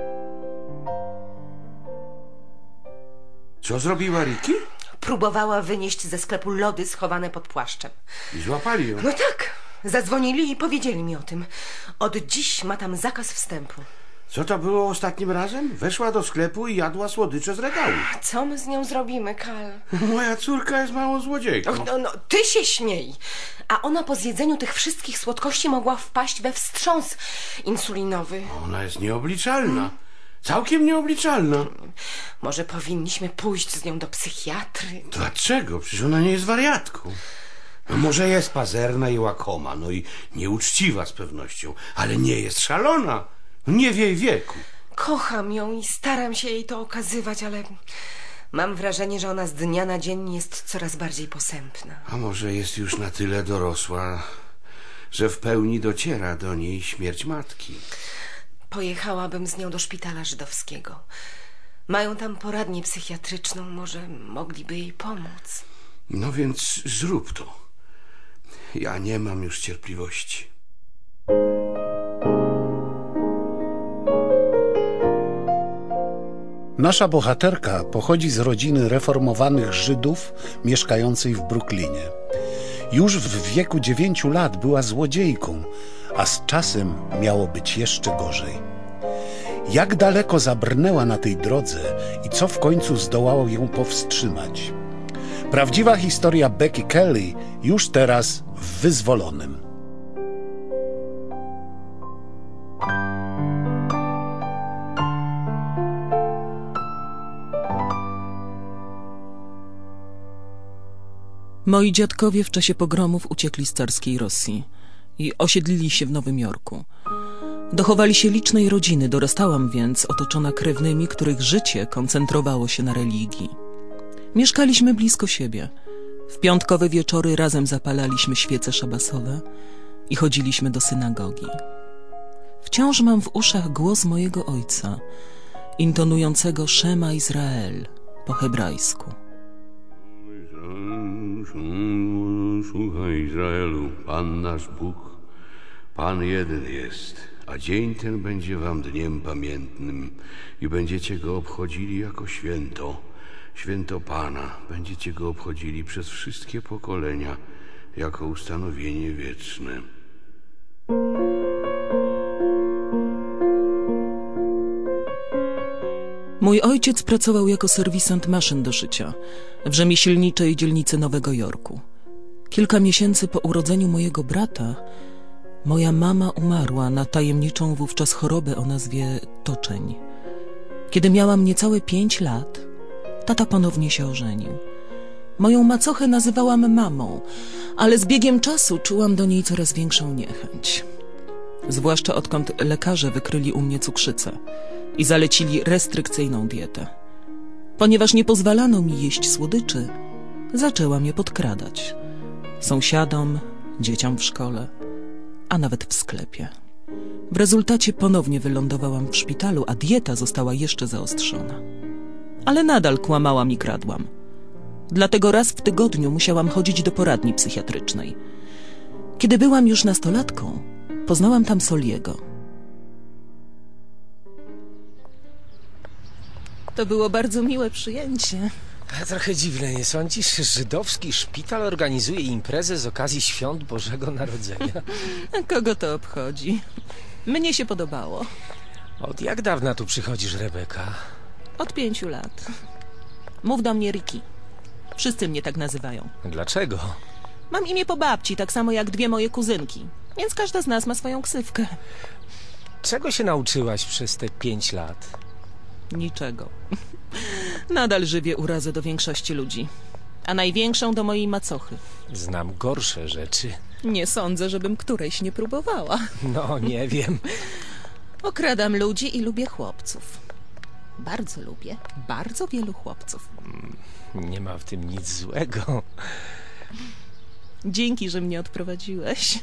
Co zrobiła Ricky? Próbowała wynieść ze sklepu lody schowane pod płaszczem. I złapali ją? No tak, zadzwonili i powiedzieli mi o tym. Od dziś ma tam zakaz wstępu. Co to było ostatnim razem? Weszła do sklepu i jadła słodycze z regału. Co my z nią zrobimy, Kal? Moja córka jest małą złodziejką. No, ty się śmiej. A ona po zjedzeniu tych wszystkich słodkości mogła wpaść we wstrząs insulinowy. Ona jest nieobliczalna. Całkiem nieobliczalna. Może powinniśmy pójść z nią do psychiatry? Dlaczego? Przecież ona nie jest wariatką. No może jest pazerna i łakoma, no i nieuczciwa z pewnością, ale nie jest szalona. Nie w jej wieku. Kocham ją i staram się jej to okazywać, ale mam wrażenie, że ona z dnia na dzień jest coraz bardziej posępna. A może jest już na tyle dorosła, że w pełni dociera do niej śmierć matki. Pojechałabym z nią do szpitala żydowskiego. Mają tam poradnię psychiatryczną, może mogliby jej pomóc. No więc zrób to. Ja nie mam już cierpliwości. Nasza bohaterka pochodzi z rodziny reformowanych Żydów mieszkającej w Brooklynie. Już w wieku 9 lat była złodziejką, a z czasem miało być jeszcze gorzej. Jak daleko zabrnęła na tej drodze i co w końcu zdołało ją powstrzymać? Prawdziwa historia Becky Kelly już teraz w Wyzwolonym. Moi dziadkowie w czasie pogromów uciekli z carskiej Rosji i osiedlili się w Nowym Jorku. Dochowali się licznej rodziny, dorastałam więc otoczona krewnymi, których życie koncentrowało się na religii. Mieszkaliśmy blisko siebie. W piątkowe wieczory razem zapalaliśmy świece szabasowe i chodziliśmy do synagogi. Wciąż mam w uszach głos mojego ojca, intonującego Szema Izrael po hebrajsku. Słuchaj, Izraelu, Pan nasz Bóg, Pan jeden jest, a dzień ten będzie wam dniem pamiętnym i będziecie go obchodzili jako święto, święto Pana. Będziecie go obchodzili przez wszystkie pokolenia jako ustanowienie wieczne. Mój ojciec pracował jako serwisant maszyn do szycia w rzemieślniczej dzielnicy Nowego Jorku. Kilka miesięcy po urodzeniu mojego brata moja mama umarła na tajemniczą wówczas chorobę o nazwie toczeń. Kiedy miałam niecałe 5 lat, tata ponownie się ożenił. Moją macochę nazywałam mamą, ale z biegiem czasu czułam do niej coraz większą niechęć. Zwłaszcza odkąd lekarze wykryli u mnie cukrzycę i zalecili restrykcyjną dietę. Ponieważ nie pozwalano mi jeść słodyczy, zaczęłam je podkradać. Sąsiadom, dzieciom w szkole, a nawet w sklepie. W rezultacie ponownie wylądowałam w szpitalu, a dieta została jeszcze zaostrzona. Ale nadal kłamałam i kradłam. Dlatego raz w tygodniu musiałam chodzić do poradni psychiatrycznej. Kiedy byłam już nastolatką, poznałam tam Soliego. To było bardzo miłe przyjęcie. Trochę dziwne, nie sądzisz? Żydowski szpital organizuje imprezę z okazji świąt Bożego Narodzenia. Kogo to obchodzi? Mnie się podobało. Od jak dawna tu przychodzisz, Rebeka? Od 5 lat. Mów do mnie Ricky. Wszyscy mnie tak nazywają. Dlaczego? Mam imię po babci, tak samo jak 2 moje kuzynki. Więc każda z nas ma swoją ksywkę. Czego się nauczyłaś przez te 5 lat? Niczego. Nadal żywię urazę do większości ludzi. A największą do mojej macochy. Znam gorsze rzeczy. Nie sądzę, żebym którejś nie próbowała. No, nie wiem. Okradam ludzi i lubię chłopców. Bardzo lubię. Bardzo wielu chłopców. Nie ma w tym nic złego. Dzięki, że mnie odprowadziłeś.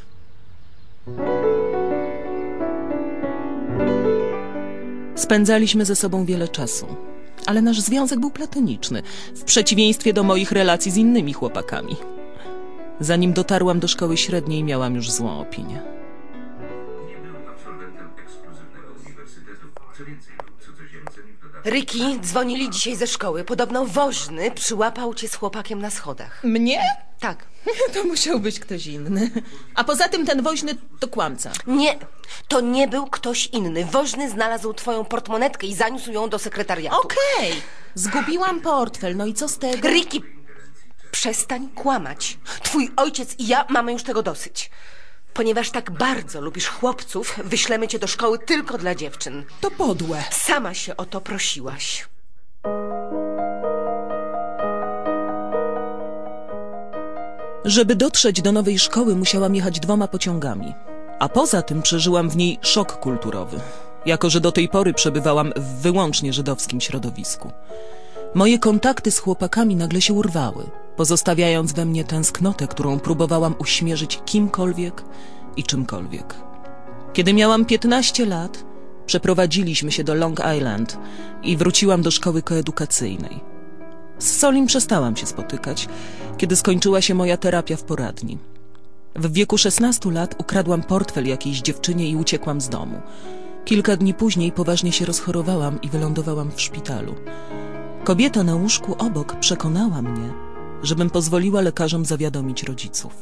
Spędzaliśmy ze sobą wiele czasu, ale nasz związek był platoniczny, w przeciwieństwie do moich relacji z innymi chłopakami. Zanim dotarłam do szkoły średniej, miałam już złą opinię. Ricky, dzwonili dzisiaj ze szkoły. Podobno woźny przyłapał cię z chłopakiem na schodach. Mnie? Tak. To musiał być ktoś inny. A poza tym ten woźny to kłamca. Nie, to nie był ktoś inny. Woźny znalazł twoją portmonetkę i zaniósł ją do sekretariatu. Okej. Zgubiłam portfel, no i co z tego? Ricky, przestań kłamać. Twój ojciec i ja mamy już tego dosyć. Ponieważ tak bardzo lubisz chłopców, wyślemy cię do szkoły tylko dla dziewczyn. To podłe. Sama się o to prosiłaś. Żeby dotrzeć do nowej szkoły, musiałam jechać 2 pociągami. A poza tym przeżyłam w niej szok kulturowy, jako że do tej pory przebywałam w wyłącznie żydowskim środowisku. Moje kontakty z chłopakami nagle się urwały, pozostawiając we mnie tęsknotę, którą próbowałam uśmierzyć kimkolwiek i czymkolwiek. Kiedy miałam 15 lat, przeprowadziliśmy się do Long Island i wróciłam do szkoły koedukacyjnej. Z Solim przestałam się spotykać, kiedy skończyła się moja terapia w poradni. W wieku 16 lat ukradłam portfel jakiejś dziewczynie i uciekłam z domu. Kilka dni później poważnie się rozchorowałam i wylądowałam w szpitalu. Kobieta na łóżku obok przekonała mnie, żebym pozwoliła lekarzom zawiadomić rodziców.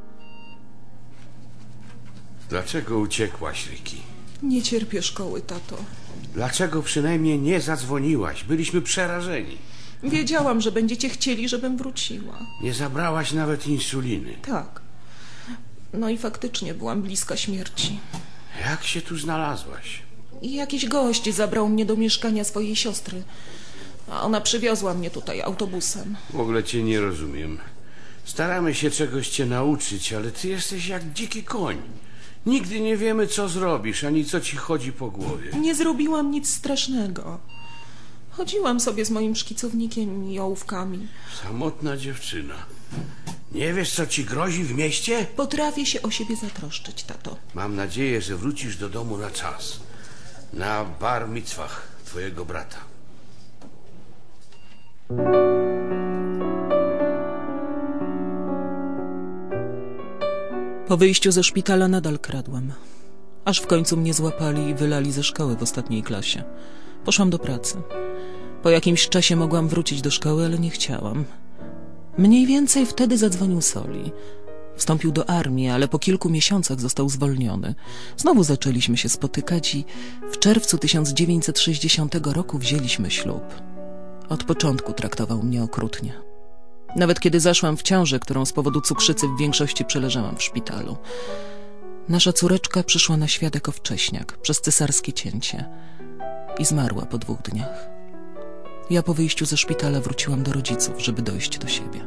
Dlaczego uciekłaś, Ricky? Nie cierpię szkoły, tato. Dlaczego przynajmniej nie zadzwoniłaś? Byliśmy przerażeni. Wiedziałam, że będziecie chcieli, żebym wróciła. Nie zabrałaś nawet insuliny. Tak. No i faktycznie byłam bliska śmierci. Jak się tu znalazłaś? I jakiś gość zabrał mnie do mieszkania swojej siostry. A ona przywiozła mnie tutaj autobusem. W ogóle cię nie rozumiem. Staramy się czegoś cię nauczyć, ale ty jesteś jak dziki koń. Nigdy nie wiemy, co zrobisz, ani co ci chodzi po głowie. Nie zrobiłam nic strasznego. Chodziłam sobie z moim szkicownikiem i ołówkami. Samotna dziewczyna. Nie wiesz, co ci grozi w mieście? Potrafię się o siebie zatroszczyć, tato. Mam nadzieję, że wrócisz do domu na czas. Na bar micwach twojego brata. Po wyjściu ze szpitala nadal kradłam. Aż w końcu mnie złapali i wylali ze szkoły w ostatniej klasie. Poszłam do pracy. Po jakimś czasie mogłam wrócić do szkoły, ale nie chciałam. Mniej więcej wtedy zadzwonił Soli. Wstąpił do armii, ale po kilku miesiącach został zwolniony. Znowu zaczęliśmy się spotykać i w czerwcu 1960 roku wzięliśmy ślub. Od początku traktował mnie okrutnie. Nawet kiedy zaszłam w ciążę, którą z powodu cukrzycy w większości przeleżałam w szpitalu. Nasza córeczka przyszła na świat jako wcześniak, przez cesarskie cięcie i zmarła po 2 dniach. Ja po wyjściu ze szpitala wróciłam do rodziców, żeby dojść do siebie.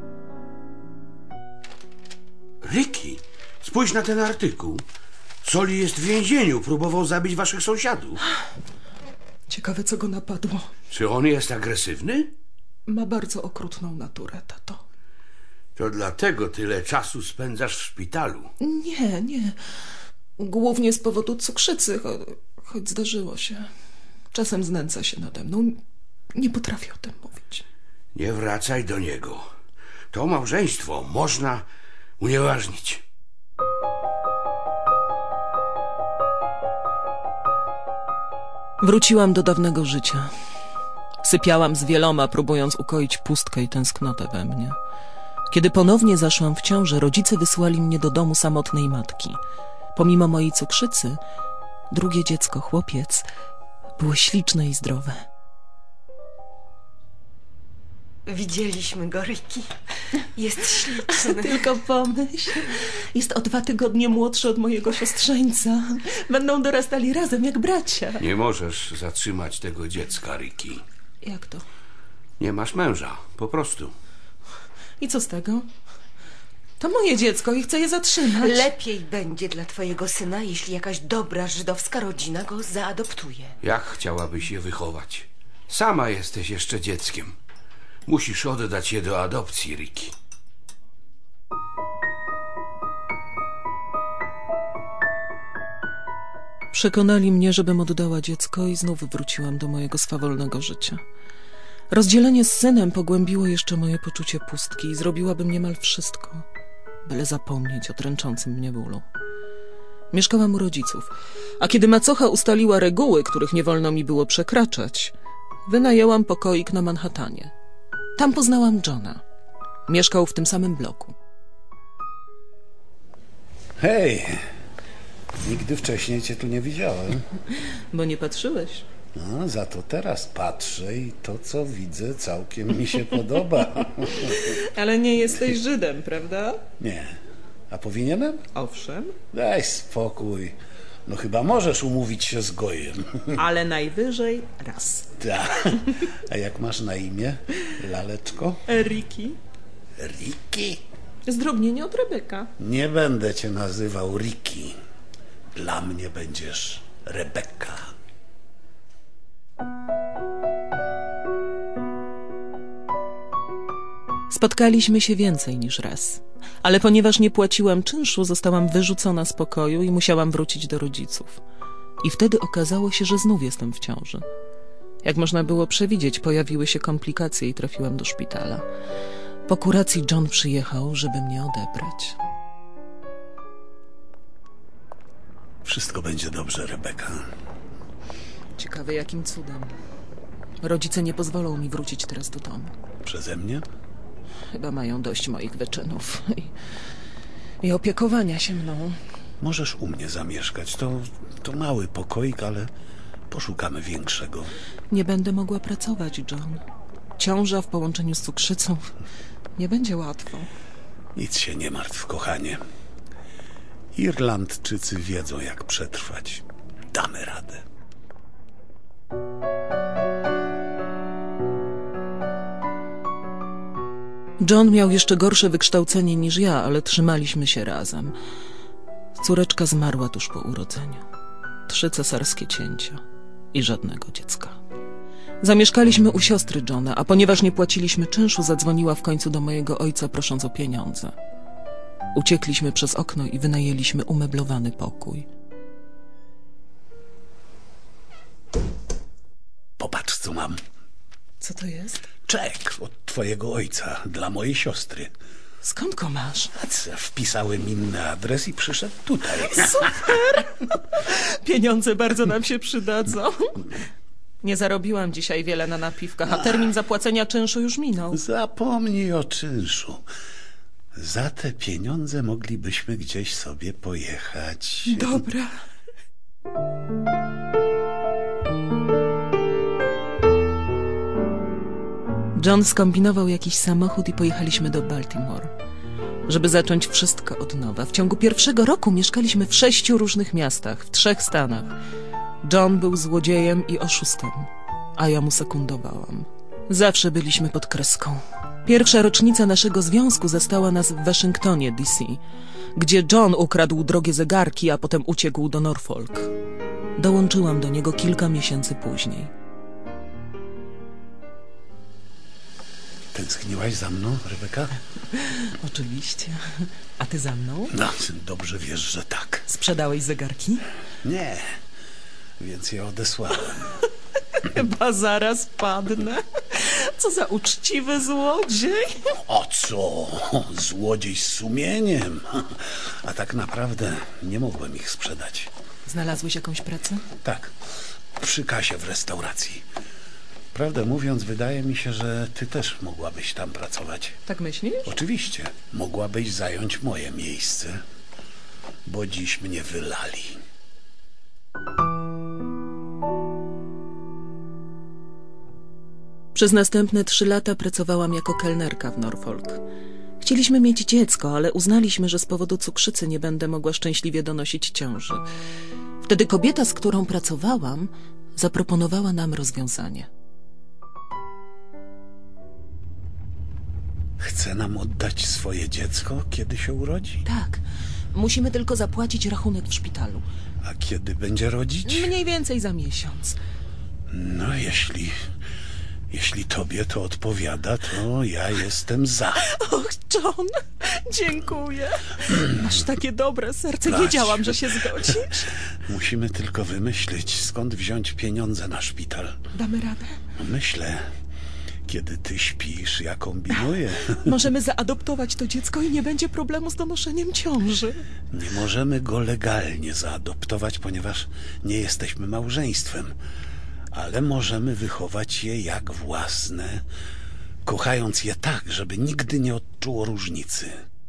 Ricky, spójrz na ten artykuł. Soli jest w więzieniu, próbował zabić waszych sąsiadów. Ciekawe, co go napadło. Czy on jest agresywny? Ma bardzo okrutną naturę, tato. To dlatego tyle czasu spędzasz w szpitalu. Nie. Głównie z powodu cukrzycy, choć zdarzyło się. Czasem znęca się nade mną. Nie potrafię o tym mówić. Nie wracaj do niego. To małżeństwo można unieważnić. Wróciłam do dawnego życia. Sypiałam z wieloma, próbując ukoić pustkę i tęsknotę we mnie. Kiedy ponownie zaszłam w ciążę, rodzice wysłali mnie do domu samotnej matki. Pomimo mojej cukrzycy, drugie dziecko, chłopiec, było śliczne i zdrowe. Widzieliśmy go, Ricky. Jest śliczny. Tylko pomyśl. Jest o 2 tygodnie młodszy od mojego siostrzeńca. Będą dorastali razem jak bracia. Nie możesz zatrzymać tego dziecka, Ricky. Jak to? Nie masz męża, po prostu. I co z tego? To moje dziecko i chcę je zatrzymać. Lepiej będzie dla twojego syna, jeśli jakaś dobra żydowska rodzina go zaadoptuje. Jak chciałabyś je wychować? Sama jesteś jeszcze dzieckiem. Musisz oddać je do adopcji, Ricky. Przekonali mnie, żebym oddała dziecko i znów wróciłam do mojego swawolnego życia. Rozdzielenie z synem pogłębiło jeszcze moje poczucie pustki i zrobiłabym niemal wszystko, byle zapomnieć o dręczącym mnie bólu. Mieszkałam u rodziców, a kiedy macocha ustaliła reguły, których nie wolno mi było przekraczać, wynajęłam pokoik na Manhattanie. Tam poznałam Johna. Mieszkał w tym samym bloku. Hej, nigdy wcześniej cię tu nie widziałem. Bo nie patrzyłeś. No, za to teraz patrzę i to, co widzę, całkiem mi się podoba. Ale nie jesteś Żydem, prawda? Nie, A powinienem? Owszem. Daj spokój. No chyba możesz umówić się z Gojem. Ale najwyżej raz. Tak. A jak masz na imię, laleczko? Riki. Riki? Zdrobnienie od Rebeka. Nie będę cię nazywał Riki. Dla mnie będziesz Rebeka. Spotkaliśmy się więcej niż raz, ale ponieważ nie płaciłam czynszu, zostałam wyrzucona z pokoju i musiałam wrócić do rodziców. I wtedy okazało się, że znów jestem w ciąży. Jak można było przewidzieć, pojawiły się komplikacje i trafiłam do szpitala. Po kuracji John przyjechał, żeby mnie odebrać. Wszystko będzie dobrze, Rebeka. Ciekawe, jakim cudem. Rodzice nie pozwolą mi wrócić teraz do domu. Przeze mnie? Chyba mają dość moich wyczynów i opiekowania się mną. Możesz u mnie zamieszkać. To mały pokoik, ale poszukamy większego. Nie będę mogła pracować, John. Ciąża w połączeniu z cukrzycą nie będzie łatwo. Nic się nie martw, kochanie. Irlandczycy wiedzą, jak przetrwać. Damy radę. John miał jeszcze gorsze wykształcenie niż ja, ale trzymaliśmy się razem. Córeczka zmarła tuż po urodzeniu. 3 cesarskie cięcia i żadnego dziecka. Zamieszkaliśmy u siostry Johna, a ponieważ nie płaciliśmy czynszu, zadzwoniła w końcu do mojego ojca, prosząc o pieniądze. Uciekliśmy przez okno i wynajęliśmy umeblowany pokój. Popatrz, co mam. Co to jest? Czek od twojego ojca dla mojej siostry. Skąd go masz? Wpisałem inny adres i przyszedł tutaj. Super! Pieniądze bardzo nam się przydadzą. Nie zarobiłam dzisiaj wiele na napiwkach, a termin zapłacenia czynszu już minął. Zapomnij o czynszu. Za te pieniądze moglibyśmy gdzieś sobie pojechać. Dobra. John skombinował jakiś samochód i pojechaliśmy do Baltimore, żeby zacząć wszystko od nowa. W ciągu pierwszego roku mieszkaliśmy w 6 różnych miastach, w 3 stanach. John był złodziejem i oszustem, a ja mu sekundowałam. Zawsze byliśmy pod kreską. Pierwsza rocznica naszego związku zastała nas w Waszyngtonie, D.C., gdzie John ukradł drogie zegarki, a potem uciekł do Norfolk. Dołączyłam do niego kilka miesięcy później. Tęskniłaś za mną, Rebeka? Oczywiście. A ty za mną? No, dobrze wiesz, że tak. Sprzedałeś zegarki? Nie, więc je odesłałem. Chyba zaraz padnę. Co za uczciwy złodziej. O co? Złodziej z sumieniem. A tak naprawdę nie mogłem ich sprzedać. Znalazłeś jakąś pracę? Tak, przy kasie w restauracji. Prawdę mówiąc, wydaje mi się, że ty też mogłabyś tam pracować. Tak myślisz? Oczywiście. Mogłabyś zająć moje miejsce, bo dziś mnie wylali. Przez następne 3 lata pracowałam jako kelnerka w Norfolk. Chcieliśmy mieć dziecko, ale uznaliśmy, że z powodu cukrzycy nie będę mogła szczęśliwie donosić ciąży. Wtedy kobieta, z którą pracowałam, zaproponowała nam rozwiązanie. Chce nam oddać swoje dziecko, kiedy się urodzi? Tak. Musimy tylko zapłacić rachunek w szpitalu. A kiedy będzie rodzić? Mniej więcej za miesiąc. No, jeśli tobie to odpowiada, to ja jestem za. Och, John, dziękuję. Masz takie dobre serce. Plać. Wiedziałam, że się zgodzisz. Musimy tylko wymyślić, skąd wziąć pieniądze na szpital. Damy radę? Myślę, kiedy ty śpisz, ja kombinuję. Możemy zaadoptować to dziecko i nie będzie problemu z donoszeniem ciąży. Nie możemy go legalnie zaadoptować, ponieważ nie jesteśmy małżeństwem. Ale możemy wychować je jak własne, kochając je tak, żeby nigdy nie odczuło różnicy.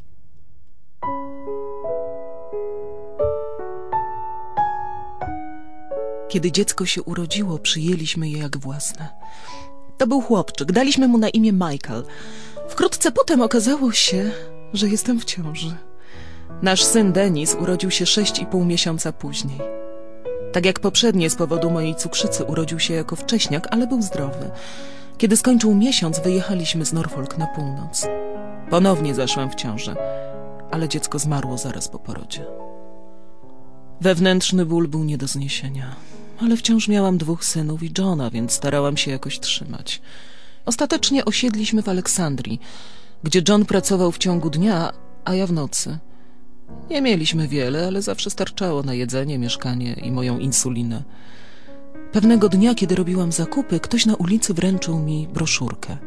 Kiedy dziecko się urodziło, przyjęliśmy je jak własne. To był chłopczyk, daliśmy mu na imię Michael. Wkrótce potem okazało się, że jestem w ciąży. Nasz syn Denis urodził się 6,5 miesiąca później. Tak jak poprzednie, z powodu mojej cukrzycy urodził się jako wcześniak, ale był zdrowy. Kiedy skończył miesiąc, wyjechaliśmy z Norfolk na północ. Ponownie zaszłam w ciążę, ale dziecko zmarło zaraz po porodzie. Wewnętrzny ból był nie do zniesienia, ale wciąż miałam 2 synów i Johna, więc starałam się jakoś trzymać. Ostatecznie osiedliśmy w Aleksandrii, gdzie John pracował w ciągu dnia, a ja w nocy. Nie mieliśmy wiele, ale zawsze starczało na jedzenie, mieszkanie i moją insulinę. Pewnego dnia, kiedy robiłam zakupy, ktoś na ulicy wręczył mi broszurkę.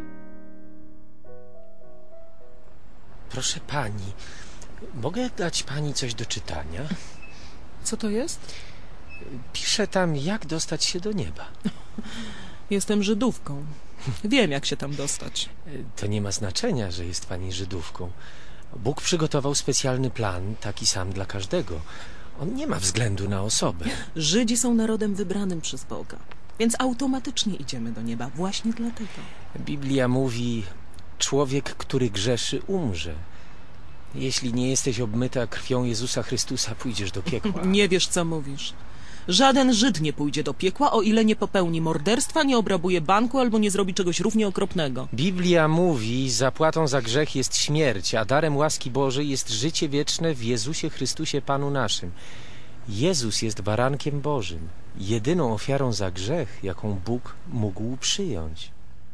Proszę pani, mogę dać pani coś do czytania? Co to jest? Pisze tam, jak dostać się do nieba. Jestem Żydówką. Wiem, jak się tam dostać. To nie ma znaczenia, że jest pani Żydówką. Bóg przygotował specjalny plan, taki sam dla każdego. On nie ma względu na osobę. Żydzi są narodem wybranym przez Boga, więc automatycznie idziemy do nieba właśnie dlatego. Biblia mówi, człowiek, który grzeszy, umrze. Jeśli nie jesteś obmyta krwią Jezusa Chrystusa, pójdziesz do piekła. Nie wiesz, co mówisz. Żaden Żyd nie pójdzie do piekła, o ile nie popełni morderstwa, nie obrabuje banku albo nie zrobi czegoś równie okropnego. Biblia mówi, zapłatą za grzech jest śmierć, a darem łaski Bożej jest życie wieczne w Jezusie Chrystusie Panu naszym. Jezus jest barankiem Bożym, jedyną ofiarą za grzech, jaką Bóg mógł przyjąć.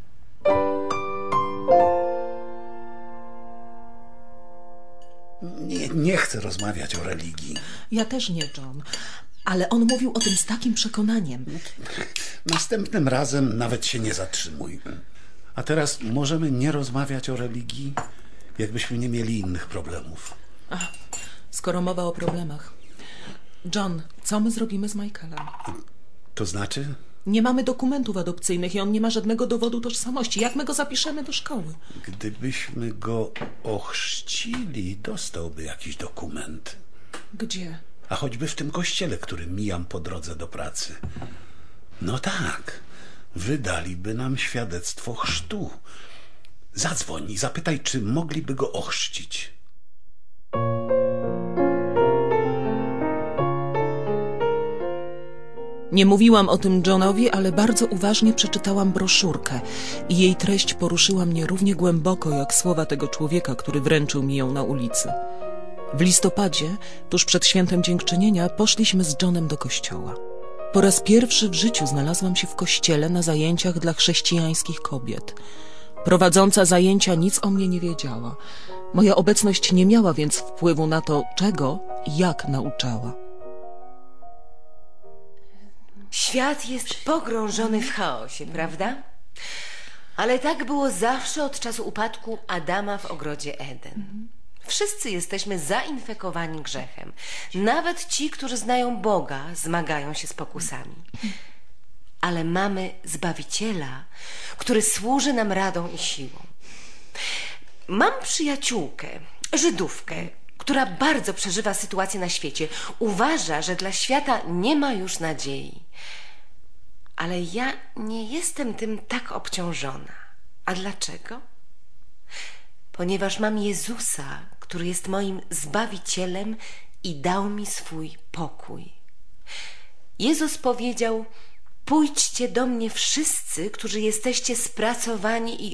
Nie chcę rozmawiać o religii. Ja też nie, John. Ale on mówił o tym z takim przekonaniem. Następnym razem nawet się nie zatrzymuj. A teraz możemy nie rozmawiać o religii, jakbyśmy nie mieli innych problemów. Ach, skoro mowa o problemach. John, co my zrobimy z Michaelem? To znaczy? Nie mamy dokumentów adopcyjnych i on nie ma żadnego dowodu tożsamości. Jak my go zapiszemy do szkoły? Gdybyśmy go ochrzcili, dostałby jakiś dokument. Gdzie? A choćby w tym kościele, który mijam po drodze do pracy. No tak, wydaliby nam świadectwo chrztu. Zadzwoń i zapytaj, czy mogliby go ochrzcić. Nie mówiłam o tym Johnowi, ale bardzo uważnie przeczytałam broszurkę i jej treść poruszyła mnie równie głęboko jak słowa tego człowieka, który wręczył mi ją na ulicy. W listopadzie, tuż przed świętem Dziękczynienia, poszliśmy z Johnem do kościoła. Po raz pierwszy w życiu znalazłam się w kościele na zajęciach dla chrześcijańskich kobiet. Prowadząca zajęcia nic o mnie nie wiedziała. Moja obecność nie miała więc wpływu na to, czego i jak nauczała. Świat jest pogrążony w chaosie, prawda? Ale tak było zawsze od czasu upadku Adama w ogrodzie Eden. Wszyscy jesteśmy zainfekowani grzechem. Nawet ci, którzy znają Boga, zmagają się z pokusami. Ale mamy Zbawiciela, który służy nam radą i siłą. Mam przyjaciółkę, Żydówkę, która bardzo przeżywa sytuację na świecie. Uważa, że dla świata nie ma już nadziei. Ale ja nie jestem tym tak obciążona. A dlaczego? Ponieważ mam Jezusa, który jest moim Zbawicielem i dał mi swój pokój. Jezus powiedział: pójdźcie do mnie wszyscy, którzy jesteście spracowani i